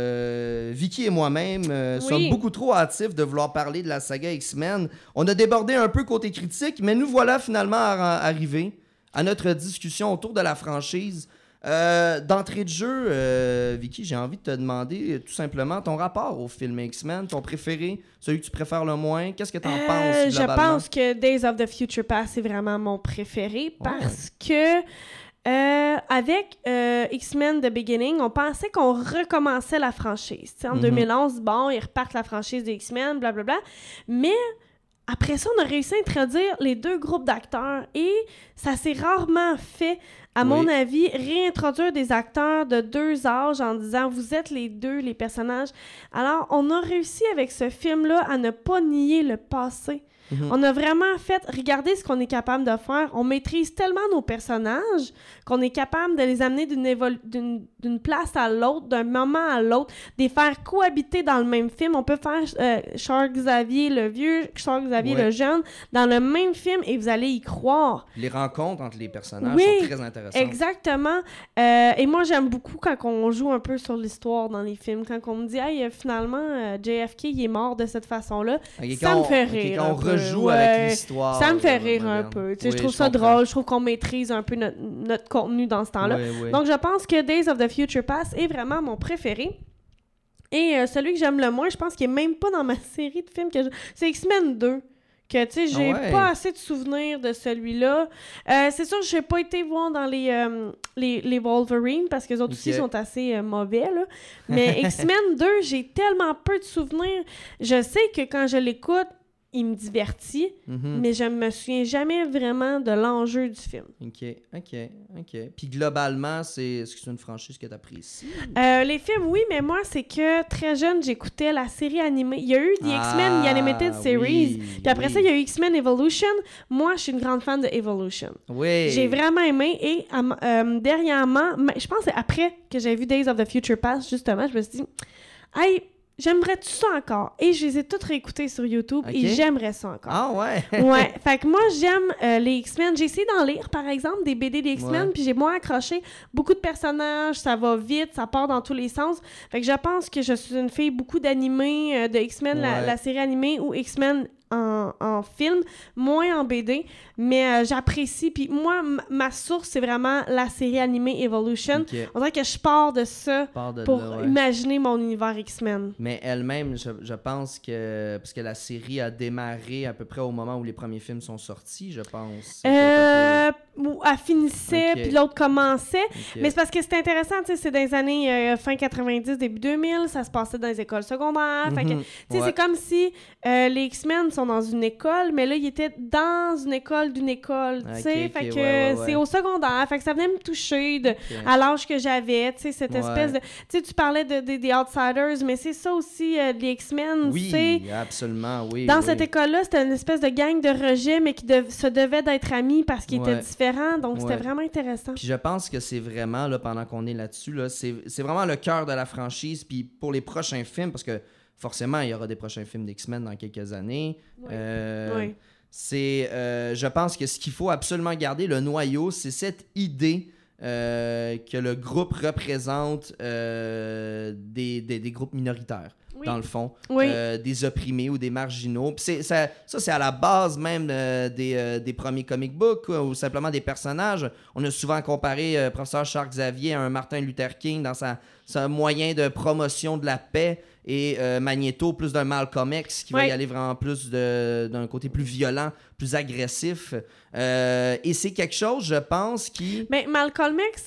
Speaker 1: Euh, Vicky et moi-même euh,
Speaker 2: Oui.
Speaker 1: sommes beaucoup trop hâtifs de vouloir parler de la saga X-Men. On a débordé un peu côté critique, mais nous voilà finalement à- arrivés à notre discussion autour de la franchise. Euh, d'entrée de jeu, euh, Vicky, j'ai envie de te demander euh, tout simplement ton rapport au film X-Men, ton préféré, celui que tu préfères le moins. Qu'est-ce que tu en
Speaker 2: Euh,
Speaker 1: penses
Speaker 2: je
Speaker 1: globalement?
Speaker 2: pense que Days of the Future Past c'est vraiment mon préféré parce que euh, avec euh, X-Men The Beginning, on pensait qu'on recommençait la franchise. Tu sais, en
Speaker 1: Mhm.
Speaker 2: deux mille onze, bon, ils repartent la franchise des X-Men, blablabla. Mais après ça, on a réussi à introduire les deux groupes d'acteurs et ça s'est rarement fait, à
Speaker 1: Oui.
Speaker 2: mon avis, réintroduire des acteurs de deux âges en disant « vous êtes les deux, les personnages ». Alors, on a réussi avec ce film-là à ne pas nier le passé.
Speaker 1: Mhm.
Speaker 2: On a vraiment fait regarder ce qu'on est capable de faire. On maîtrise tellement nos personnages qu'on est capable de les amener d'une, évol- d'une, d'une place à l'autre, d'un moment à l'autre, de les faire cohabiter dans le même film. On peut faire euh, Charles Xavier le vieux, Charles Xavier
Speaker 1: Ouais.
Speaker 2: le jeune dans le même film et vous allez y croire.
Speaker 1: Les rencontres entre les personnages
Speaker 2: Oui,
Speaker 1: sont très intéressantes.
Speaker 2: Exactement. Euh, et moi, j'aime beaucoup quand on joue un peu sur l'histoire dans les films. Quand on me dit, hey, euh, finalement, euh, J F K, il est mort de cette façon-là.
Speaker 1: Ok,
Speaker 2: Ça
Speaker 1: quand
Speaker 2: me
Speaker 1: on-
Speaker 2: fait
Speaker 1: ok,
Speaker 2: rire
Speaker 1: quand on
Speaker 2: un peu,
Speaker 1: rejoue
Speaker 2: ouais.
Speaker 1: avec l'histoire.
Speaker 2: Ça me fait
Speaker 1: euh,
Speaker 2: rire un
Speaker 1: moderne.
Speaker 2: peu. Tu sais,
Speaker 1: Oui,
Speaker 2: je trouve ça
Speaker 1: comprends.
Speaker 2: drôle. Je trouve qu'on maîtrise un peu notre, notre contenu dans ce temps-là.
Speaker 1: Oui, oui.
Speaker 2: Donc, je pense que Days of the Future Past est vraiment mon préféré. Et euh, celui que j'aime le moins, je pense qu'il est même pas dans ma série de films que je... C'est X-Men deux. Que, tu sais, j'ai
Speaker 1: Ah ouais.
Speaker 2: pas assez de souvenirs de celui-là. Euh, c'est sûr, j'ai pas été voir dans les, euh, les, les Wolverine, parce que les autres aussi
Speaker 1: Ok.
Speaker 2: sont assez euh, mauvais, là. Mais X-Men deux, j'ai tellement peu de souvenirs. Je sais que quand je l'écoute, il me divertit,
Speaker 1: Mhm.
Speaker 2: mais je me souviens jamais vraiment de l'enjeu du film.
Speaker 1: Ok, ok, ok. Puis globalement, c'est est-ce que c'est une franchise que tu apprécies?
Speaker 2: Euh, les films, oui, mais moi, c'est que très jeune, j'écoutais la série animée. Il y a eu The
Speaker 1: Ah,
Speaker 2: X-Men, The Animated Series.
Speaker 1: oui,
Speaker 2: Puis après
Speaker 1: oui.
Speaker 2: ça, il y a eu X-Men Evolution. Moi, je suis une grande fan de Evolution.
Speaker 1: Oui.
Speaker 2: J'ai vraiment aimé. Et am- euh, dernièrement, mais je pense que c'est après que j'ai vu Days of the Future Past, justement, je me suis dit, hey, j'aimerais-tu ça encore? Et je les ai toutes réécoutées sur YouTube
Speaker 1: Ok.
Speaker 2: et j'aimerais ça encore.
Speaker 1: Ah ouais?
Speaker 2: Ouais, fait que moi j'aime euh, les X-Men. J'ai essayé d'en lire par exemple des B D des X-Men,
Speaker 1: Ouais.
Speaker 2: puis j'ai moins accroché. Beaucoup de personnages, ça va vite, ça part dans tous les sens. Fait que je pense que je suis une fille beaucoup d'animés, euh, de X-Men, la,
Speaker 1: Ouais.
Speaker 2: la série animée ou X-Men en, en film, moins en B D, mais euh, j'apprécie. Puis moi, m- ma source, c'est vraiment la série animée Evolution.
Speaker 1: Ok.
Speaker 2: On dirait que je pars de ça
Speaker 1: Part de
Speaker 2: pour
Speaker 1: là, ouais.
Speaker 2: imaginer mon univers X-Men.
Speaker 1: Mais elle-même, je, je pense que... Parce que la série a démarré à peu près au moment où les premiers films sont sortis, je pense. C'est
Speaker 2: Euh, ou elle finissait,
Speaker 1: Ok.
Speaker 2: puis l'autre commençait.
Speaker 1: peut-être un peu-
Speaker 2: Mais
Speaker 1: Ok.
Speaker 2: c'est parce que c'est intéressant, tu sais, c'est dans les années euh, fin quatre-vingt-dix, début deux mille, ça se passait dans les écoles secondaires. Fait que,
Speaker 1: Mhm.
Speaker 2: tu sais,
Speaker 1: Ouais.
Speaker 2: c'est comme si euh, les X-Men sont dans une école, mais là, ils étaient dans une école d'une école, tu sais.
Speaker 1: Ok,
Speaker 2: fait
Speaker 1: ok,
Speaker 2: que
Speaker 1: ouais, ouais, ouais.
Speaker 2: c'est au secondaire. Fait que ça venait me toucher de, à l'âge que j'avais, tu sais, cette
Speaker 1: Ouais.
Speaker 2: espèce de... Tu sais, tu parlais de, de- des Outsiders, mais c'est ça aussi, euh, les X-Men, tu sais.
Speaker 1: Oui, absolument, oui.
Speaker 2: Dans
Speaker 1: oui.
Speaker 2: cette école-là, c'était une espèce de gang de rejet, mais qui dev- se devait d'être amis parce qu'ils
Speaker 1: Ouais.
Speaker 2: étaient différents. Donc, c'était
Speaker 1: Ouais.
Speaker 2: vraiment intéressant.
Speaker 1: Puis je pense que c'est vraiment, là, pendant qu'on est là-dessus, là, c'est, c'est vraiment le cœur de la franchise. Puis pour les prochains films, parce que forcément, il y aura des prochains films d'X-Men dans quelques années.
Speaker 2: Oui.
Speaker 1: Euh,
Speaker 2: Oui.
Speaker 1: C'est, euh, je pense que ce qu'il faut absolument garder, le noyau, c'est cette idée euh, que le groupe représente euh, des, des, des groupes minoritaires,
Speaker 2: Oui.
Speaker 1: dans le fond,
Speaker 2: Oui.
Speaker 1: euh, des opprimés ou des marginaux. Puis c'est, ça, ça, c'est à la base même euh, des, euh, des premiers comic books quoi, ou simplement des personnages. On a souvent comparé euh, professeur Charles Xavier à un Martin Luther King dans sa, son moyen de promotion de la paix. Et euh, Magneto, plus d'un Malcolm X, qui va
Speaker 2: Ouais.
Speaker 1: y aller vraiment plus de, d'un côté plus violent, plus agressif. Euh, et c'est quelque chose, je pense, qui...
Speaker 2: Mais Malcolm X,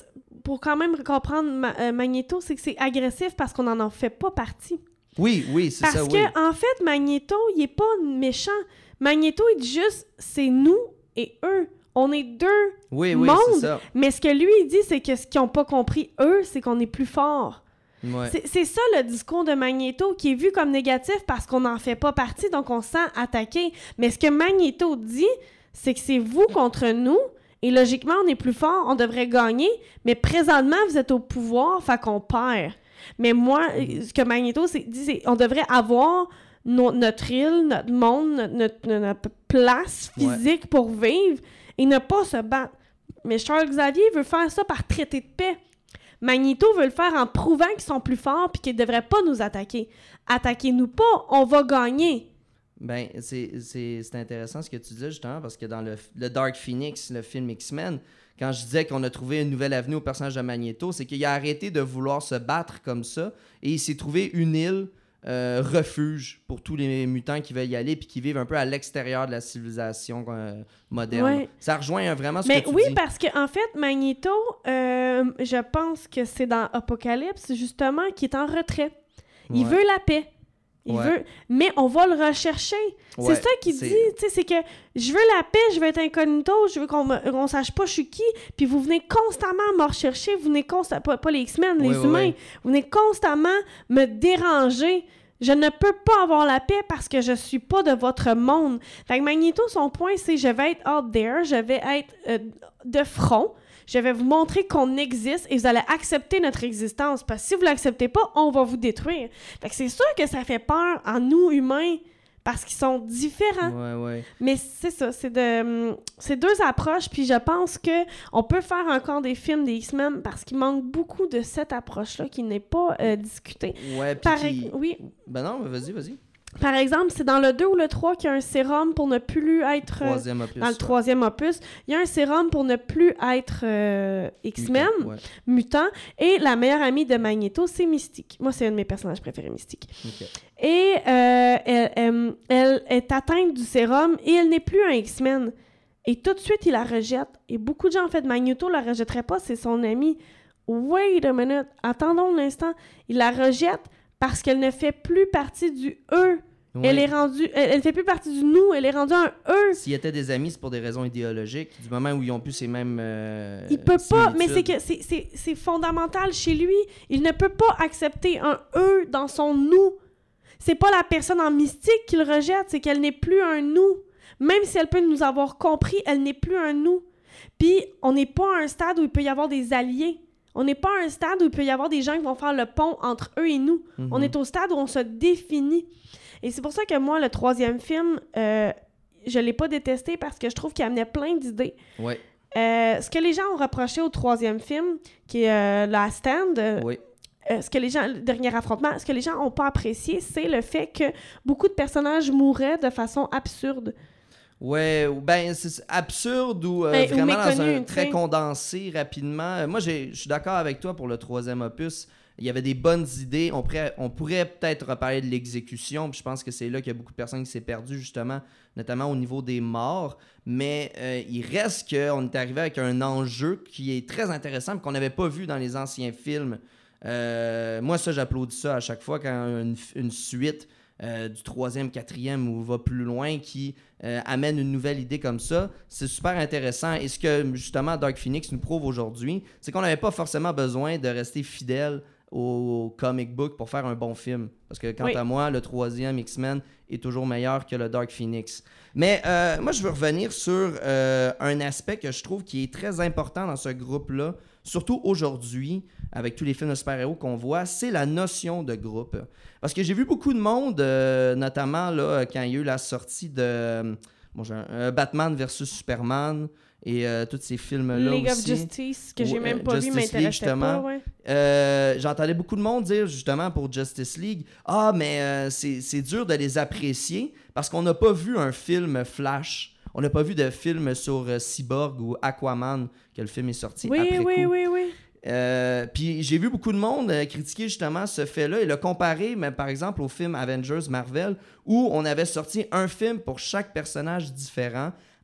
Speaker 2: pour quand même comprendre Ma- euh, Magneto, c'est que c'est agressif parce qu'on n'en fait pas partie.
Speaker 1: Oui, oui, c'est
Speaker 2: Parce
Speaker 1: ça,
Speaker 2: que,
Speaker 1: oui.
Speaker 2: en fait, Magneto, il est pas méchant. Magneto, il dit juste, c'est nous et eux. On est deux
Speaker 1: Oui, oui,
Speaker 2: mondes.
Speaker 1: c'est ça.
Speaker 2: Mais ce que lui, il dit, c'est que ce qu'ils n'ont pas compris, eux, c'est qu'on est plus fort.
Speaker 1: Ouais.
Speaker 2: C'est, c'est ça le discours de Magneto qui est vu comme négatif parce qu'on n'en fait pas partie, donc on se sent attaqué. Mais ce que Magneto dit, c'est que c'est vous contre nous, et logiquement, on est plus fort, on devrait gagner, mais présentement, vous êtes au pouvoir, fait qu'on perd. Mais moi, ce que Magneto c'est, dit, c'est on devrait avoir no- notre île, notre monde, notre, notre, notre place physique ouais. pour vivre et ne pas se battre. Mais Charles Xavier veut faire ça par traité de paix. Magneto veut le faire en prouvant qu'ils sont plus forts et qu'ils ne devraient pas nous attaquer. Attaquez-nous pas, on va gagner.
Speaker 1: Ben, c'est, c'est, c'est intéressant ce que tu dis, justement, parce que dans le, le Dark Phoenix, le film X-Men, quand je disais qu'on a trouvé une nouvelle avenue au personnage de Magneto, c'est qu'il a arrêté de vouloir se battre comme ça et il s'est trouvé une île, euh, refuge pour tous les mutants qui veulent y aller puis qui vivent un peu à l'extérieur de la civilisation euh, moderne. Ouais. Ça rejoint vraiment ce
Speaker 2: Mais
Speaker 1: que tu
Speaker 2: oui,
Speaker 1: dis.
Speaker 2: parce qu'en fait, Magneto, euh, je pense que c'est dans Apocalypse, justement, qui est en retrait. Il ouais. veut la paix. Il ouais. veut... Mais on va le rechercher. Ouais, c'est ça qu'il c'est... dit, tu sais, c'est que je veux la paix, je veux être incognito, je veux qu'on me... on sache pas je suis qui, puis vous venez constamment me rechercher, vous venez constamment, pas, pas les X-Men, les ouais, humains, ouais. vous venez constamment me déranger. Je ne peux pas avoir la paix parce que je suis pas de votre monde. Fait que Magneto, son point, c'est je vais être out there, je vais être euh, de front, je vais vous montrer qu'on existe et vous allez accepter notre existence. Parce que si vous l'acceptez pas, on va vous détruire. Fait que c'est sûr que ça fait peur en nous, humains, parce qu'ils sont différents.
Speaker 1: Ouais, ouais.
Speaker 2: Mais c'est ça, c'est de... C'est deux approches, puis je pense que on peut faire encore des films des X-Men parce qu'il manque beaucoup de cette approche-là qui n'est pas euh, discutée.
Speaker 1: Ouais, puis
Speaker 2: Par...
Speaker 1: qui...
Speaker 2: Oui.
Speaker 1: Ben non, vas-y, vas-y.
Speaker 2: Par exemple, c'est dans le deux ou le trois qu'il y a un sérum pour ne plus être...
Speaker 1: Troisième opus,
Speaker 2: dans le troisième opus. Il y a un sérum pour ne plus être euh, X-Men, mutant, ouais. mutant. Et la meilleure amie de Magneto, c'est Mystique. Moi, c'est un de mes personnages préférés, Mystique. Okay. Et euh, elle, elle, elle est atteinte du sérum et elle n'est plus un X-Men. Et tout de suite, il la rejette. Et beaucoup de gens, en fait, Magneto ne la rejetterait pas, c'est son ami. Wait a minute, attendons l'instant. Il la rejette parce qu'elle ne fait plus partie du « eux ». Oui. Elle est rendue... Elle, elle fait plus partie du « nous », elle est rendue un « eux ».
Speaker 1: S'ils étaient des amis, c'est pour des raisons idéologiques. Du moment où ils ont plus ces mêmes euh,
Speaker 2: Il peut pas, mais c'est que c'est, c'est, c'est fondamental chez lui. Il ne peut pas accepter un « eux » dans son « nous ». C'est pas la personne en mystique qu'il rejette, c'est qu'elle n'est plus un « nous ». Même si elle peut nous avoir compris, elle n'est plus un « nous ». Puis, on n'est pas à un stade où il peut y avoir des alliés. On n'est pas à un stade où il peut y avoir des gens qui vont faire le pont entre eux et nous. Mm-hmm. On est au stade où on se définit. Et c'est pour ça que moi, le troisième film, euh, je ne l'ai pas détesté parce que je trouve qu'il amenait plein d'idées.
Speaker 1: Ouais.
Speaker 2: Euh, ce que les gens ont reproché au troisième film, qui est euh, Last Stand, euh,
Speaker 1: oui.
Speaker 2: euh, ce que les gens, le dernier affrontement, ce que les gens n'ont pas apprécié, c'est le fait que beaucoup de personnages mouraient de façon absurde.
Speaker 1: Ouais, ben c'est absurde ou, euh,
Speaker 2: ben,
Speaker 1: vraiment
Speaker 2: ou méconnu,
Speaker 1: dans un très condensé rapidement. Moi, je suis d'accord avec toi pour le troisième opus. Il y avait des bonnes idées. On pourrait, on pourrait peut-être reparler de l'exécution. Puis je pense que c'est là qu'il y a beaucoup de personnes qui s'est perdues, justement, notamment au niveau des morts. Mais euh, il reste qu'on est arrivé avec un enjeu qui est très intéressant et qu'on n'avait pas vu dans les anciens films. Euh, moi, ça, j'applaudis ça à chaque fois quand une, une suite... Euh, du troisième, quatrième ou va plus loin qui euh, amène une nouvelle idée comme ça. C'est super intéressant. Et ce que justement Dark Phoenix nous prouve aujourd'hui, c'est qu'on n'avait pas forcément besoin de rester fidèle au comic book pour faire un bon film. Parce que quant oui. à moi, le troisième X-Men est toujours meilleur que le Dark Phoenix. Mais euh, moi, je veux revenir sur euh, un aspect que je trouve qui est très important dans ce groupe-là, surtout aujourd'hui, avec tous les films de super-héros qu'on voit, c'est la notion de groupe. Parce que j'ai vu beaucoup de monde, euh, notamment là, quand il y a eu la sortie de bon, j'ai un, euh, Batman versus Superman et euh, tous ces films-là
Speaker 2: League
Speaker 1: aussi.
Speaker 2: of Justice, que j'ai
Speaker 1: ouais,
Speaker 2: même pas
Speaker 1: Justice
Speaker 2: vu, m'intéressait pas. Ouais.
Speaker 1: Euh, j'entendais beaucoup de monde dire, justement, pour Justice League, « Ah, mais euh, c'est, c'est dur de les apprécier parce qu'on n'a pas vu un film Flash. On n'a pas vu de film sur euh, Cyborg ou Aquaman, que le film est sorti
Speaker 2: oui,
Speaker 1: après
Speaker 2: oui,
Speaker 1: coup.
Speaker 2: Oui, oui, oui.
Speaker 1: Euh, puis j'ai vu beaucoup de monde euh, critiquer justement ce fait-là et le comparer, mais, par exemple, au film Avengers Marvel, où on avait sorti un film pour chaque personnage différent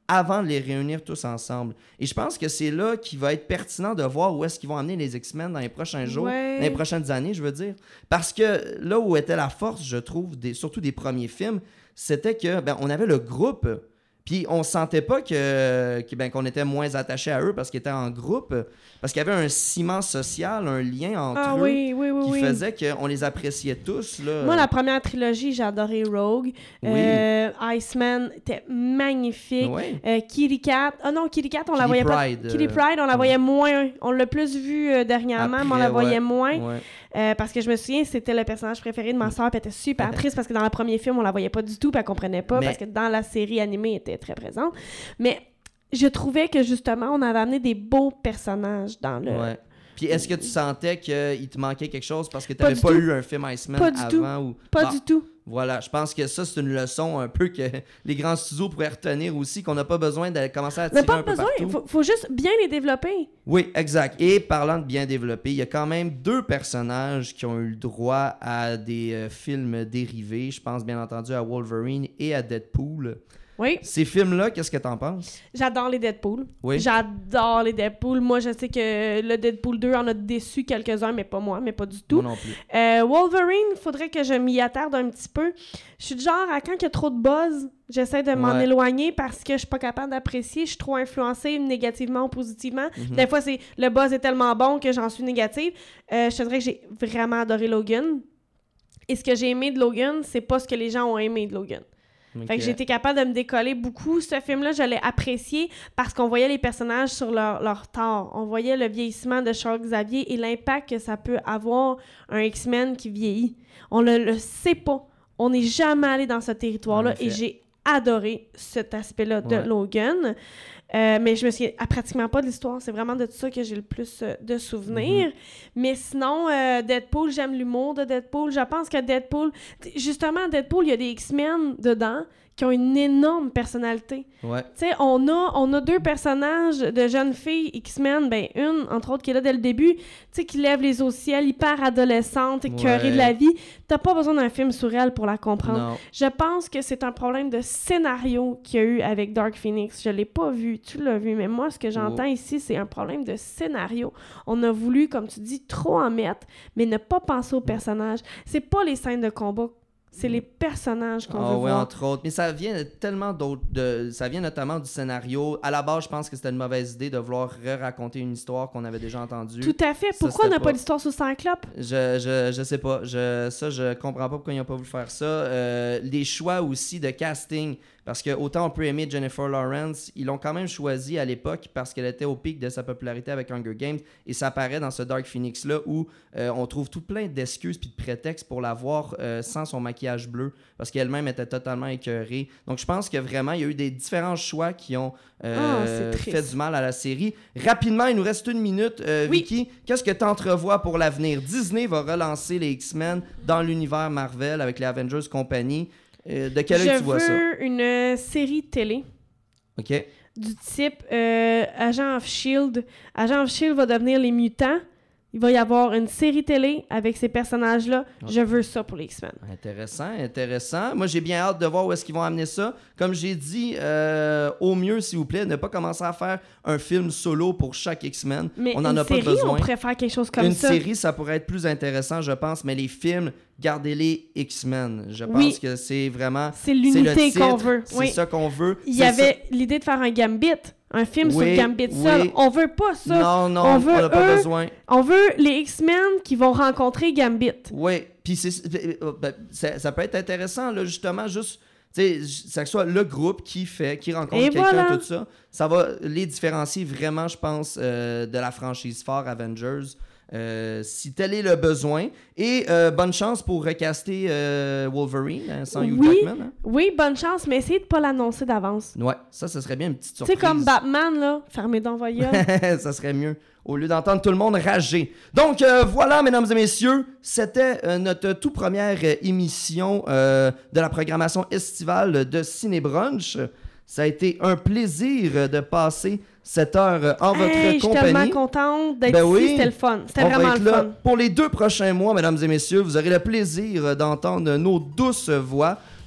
Speaker 1: avant de les réunir tous ensemble. Et je pense que c'est là qu'il va être pertinent de voir où est-ce qu'ils vont amener les X-Men dans les prochains jours,
Speaker 2: Ouais.
Speaker 1: dans les prochaines années, je veux dire. Parce que là où était la force, je trouve, des, surtout des premiers films, c'était que ben, on avait le groupe, puis on sentait pas que, que ben, qu'on était moins attachés à eux parce qu'ils étaient en groupe, parce qu'il y avait un ciment social, un lien entre
Speaker 2: Ah
Speaker 1: eux
Speaker 2: oui, oui, oui,
Speaker 1: qui
Speaker 2: oui.
Speaker 1: faisait qu'on les appréciait tous. Là.
Speaker 2: Moi, la première trilogie, j'ai adoré Rogue.
Speaker 1: Oui.
Speaker 2: Euh, Iceman était magnifique.
Speaker 1: Oui.
Speaker 2: Euh, Kitty Cat. Ah non, Kitty Cat, on la
Speaker 1: Kitty
Speaker 2: voyait
Speaker 1: Pryde,
Speaker 2: pas. Kitty
Speaker 1: euh,
Speaker 2: Pryde, on la voyait moins. On l'a plus vu euh, dernièrement,
Speaker 1: Après,
Speaker 2: mais on la voyait
Speaker 1: ouais,
Speaker 2: moins.
Speaker 1: ouais.
Speaker 2: Euh, parce que je me souviens, c'était le personnage préféré de ma soeur, puis elle était super triste parce que dans le premier film, on la voyait pas du tout, puis elle comprenait pas,
Speaker 1: Mais-
Speaker 2: parce que dans la série animée, elle était très présente. Mais je trouvais que justement, on avait amené des beaux personnages dans le.
Speaker 1: Ouais. Puis est-ce que tu sentais qu'il te manquait quelque chose parce que tu
Speaker 2: Pas
Speaker 1: n'avais
Speaker 2: du
Speaker 1: pas,
Speaker 2: tout.
Speaker 1: eu un film Iceman
Speaker 2: Pas du tout.
Speaker 1: avant? Ou...
Speaker 2: Pas
Speaker 1: Bon,
Speaker 2: du tout.
Speaker 1: Voilà, je pense que ça, c'est une leçon un peu que les grands studios pourraient retenir aussi, qu'on n'a pas besoin de commencer à
Speaker 2: On n'a
Speaker 1: tirer
Speaker 2: pas
Speaker 1: un peu
Speaker 2: besoin,
Speaker 1: partout.
Speaker 2: faut, faut juste bien les développer.
Speaker 1: Oui, exact. Et parlant de bien développé, il y a quand même deux personnages qui ont eu le droit à des euh, films dérivés. Je pense bien entendu à Wolverine et à Deadpool.
Speaker 2: Oui,
Speaker 1: Ces films-là, qu'est-ce que t'en penses?
Speaker 2: j'adore les Deadpool.
Speaker 1: Oui.
Speaker 2: J'adore les Deadpool. Moi, je sais que le Deadpool deux en a déçu quelques-uns, mais pas moi, mais pas du tout.
Speaker 1: Moi non plus.
Speaker 2: Euh, Wolverine, faudrait que je m'y attarde un petit peu. Je suis du genre, à quand il y a trop de buzz, j'essaie de m'en
Speaker 1: Ouais.
Speaker 2: éloigner parce que je suis pas capable d'apprécier. Je suis trop influencée négativement ou positivement.
Speaker 1: Mhm.
Speaker 2: Des fois, c'est le buzz est tellement bon que j'en suis négative. Euh, je te dirais que j'ai vraiment adoré Logan. Et ce que j'ai aimé de Logan, c'est pas ce que les gens ont aimé de Logan. Fait que
Speaker 1: Ok.
Speaker 2: j'ai été capable de me décoller beaucoup. Ce film-là, je l'ai apprécié parce qu'on voyait les personnages sur leur, leur tort. On voyait le vieillissement de Charles Xavier et l'impact que ça peut avoir un X-Men qui vieillit. On le, le sait pas. On n'est jamais allé dans ce
Speaker 1: En
Speaker 2: territoire-là
Speaker 1: effet.
Speaker 2: et j'ai adoré cet aspect-là de
Speaker 1: Ouais.
Speaker 2: Logan. Euh, mais je me souviens à pratiquement pas de l'histoire. C'est vraiment de ça que j'ai le plus euh, de souvenirs.
Speaker 1: Mm-hmm.
Speaker 2: Mais sinon, euh, Deadpool, j'aime l'humour de Deadpool. Je pense que Deadpool... t- Justement, Deadpool, il y a des X-Men dedans qui ont une énorme personnalité.
Speaker 1: Ouais.
Speaker 2: Tu sais, on a, on a deux personnages de jeunes filles X-Men, ben une, entre autres, qui est là dès le début, tu sais, qui lève les au ciel, hyper adolescente, écœurée
Speaker 1: Ouais.
Speaker 2: de la vie. T'as pas besoin d'un film sur elle pour la comprendre.
Speaker 1: Non.
Speaker 2: Je pense que c'est un problème de scénario qu'il y a eu avec Dark Phoenix. Je l'ai pas vu, tu l'as vu, mais moi, ce que j'entends
Speaker 1: Oh.
Speaker 2: ici, c'est un problème de scénario. On a voulu, comme tu dis, trop en mettre, mais ne pas penser aux personnages. C'est pas les scènes de combat, c'est les personnages qu'on
Speaker 1: Ah
Speaker 2: veut
Speaker 1: ouais,
Speaker 2: voir.
Speaker 1: entre autres. Mais ça vient de tellement d'autres. De... Ça vient notamment du scénario. À la base, je pense que c'était une mauvaise idée de vouloir re-raconter une histoire qu'on avait déjà entendue.
Speaker 2: Tout à fait.
Speaker 1: Ça,
Speaker 2: Pourquoi on
Speaker 1: c'était
Speaker 2: n'a pas
Speaker 1: pas-
Speaker 2: l'histoire sur Cyclope?
Speaker 1: Je, je, je sais pas. Je, ça, je comprends pas pourquoi ils n'ont pas voulu faire ça. Euh, les choix aussi de casting. Parce que autant on peut aimer Jennifer Lawrence, ils l'ont quand même choisi à l'époque parce qu'elle était au pic de sa popularité avec Hunger Games. Et ça apparaît dans ce Dark Phoenix-là où euh, on trouve tout plein d'excuses puis de prétextes pour la voir euh, sans son maquillage bleu. Parce qu'elle-même était totalement écœurée. Donc je pense que vraiment, il y a eu des différents choix qui ont euh,
Speaker 2: Ah, c'est triste.
Speaker 1: fait du mal à la série. Rapidement, il nous reste une minute. Euh,
Speaker 2: Oui.
Speaker 1: Vicky, qu'est-ce que tu entrevois pour l'avenir? Disney va relancer les X-Men dans l'univers Marvel avec les Avengers Company. Euh, de quel œil
Speaker 2: Je
Speaker 1: tu vois ça?
Speaker 2: veux une euh, série télé
Speaker 1: OK.
Speaker 2: du type euh, Agent of Shield. Agent of Shield va devenir les mutants. Il va y avoir une série télé avec ces personnages-là. Je veux ça pour les X-Men.
Speaker 1: Intéressant, intéressant. Moi, j'ai bien hâte de voir où est-ce qu'ils vont amener ça. Comme j'ai dit, euh, au mieux, s'il vous plaît, ne pas commencer à faire un film solo pour chaque X-Men.
Speaker 2: Mais
Speaker 1: On n'en
Speaker 2: une
Speaker 1: a pas
Speaker 2: série,
Speaker 1: besoin.
Speaker 2: on pourrait faire quelque chose comme
Speaker 1: Une
Speaker 2: ça.
Speaker 1: série, ça pourrait être plus intéressant, je pense, mais les films, gardez-les X-Men. Je pense
Speaker 2: Oui.
Speaker 1: que c'est vraiment...
Speaker 2: C'est l'unité
Speaker 1: le
Speaker 2: qu'on
Speaker 1: titre,
Speaker 2: veut.
Speaker 1: C'est
Speaker 2: Oui.
Speaker 1: ça qu'on veut.
Speaker 2: Il y
Speaker 1: C'est
Speaker 2: avait l'idée de faire un Gambit. Un film
Speaker 1: Oui,
Speaker 2: sur Gambit
Speaker 1: oui.
Speaker 2: seul. On veut pas
Speaker 1: ça.
Speaker 2: ça.
Speaker 1: Non, non,
Speaker 2: on
Speaker 1: on
Speaker 2: veut
Speaker 1: n'a pas
Speaker 2: eux-
Speaker 1: besoin.
Speaker 2: On veut les X-Men qui vont rencontrer Gambit.
Speaker 1: Oui, puis c'est, ben, ça, ça peut être intéressant, là, justement, juste, tu sais, ça que soit le groupe qui fait, qui rencontre
Speaker 2: Et
Speaker 1: quelqu'un,
Speaker 2: voilà.
Speaker 1: tout ça, ça va les différencier vraiment, je pense, euh, de la franchise phare Avengers, euh, si tel est le besoin. Et euh, bonne chance pour recaster euh, Wolverine, hein, sans Hugh
Speaker 2: Oui.
Speaker 1: Jackman. Hein?
Speaker 2: Oui, bonne chance, mais essayez de pas l'annoncer d'avance.
Speaker 1: Ouais, ça, ça serait bien une petite
Speaker 2: Tu sais,
Speaker 1: surprise.
Speaker 2: comme Batman, là, fermez donc votre gueule.
Speaker 1: Ça serait mieux, au lieu d'entendre tout le monde rager. Donc, euh, voilà, mesdames et messieurs, c'était euh, notre toute première euh, émission euh, de la programmation estivale de Cinébrunch. Ça a été un plaisir euh, de passer cette heure euh, en votre
Speaker 2: Hey, je suis
Speaker 1: compagnie.
Speaker 2: tellement contente d'être
Speaker 1: Ben
Speaker 2: ici,
Speaker 1: oui.
Speaker 2: c'était le fun. C'était
Speaker 1: On va
Speaker 2: vraiment
Speaker 1: être
Speaker 2: le
Speaker 1: là
Speaker 2: fun.
Speaker 1: pour les deux prochains mois, mesdames et messieurs. Vous aurez le plaisir euh, d'entendre nos douces voix.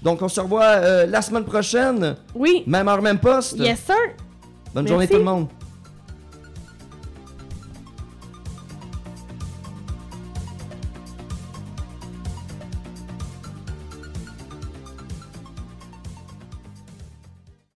Speaker 1: Donc, on se revoit euh, la semaine prochaine.
Speaker 2: Oui.
Speaker 1: Même heure, même poste.
Speaker 2: Yes, sir.
Speaker 1: Bonne
Speaker 2: Merci.
Speaker 1: journée tout le monde.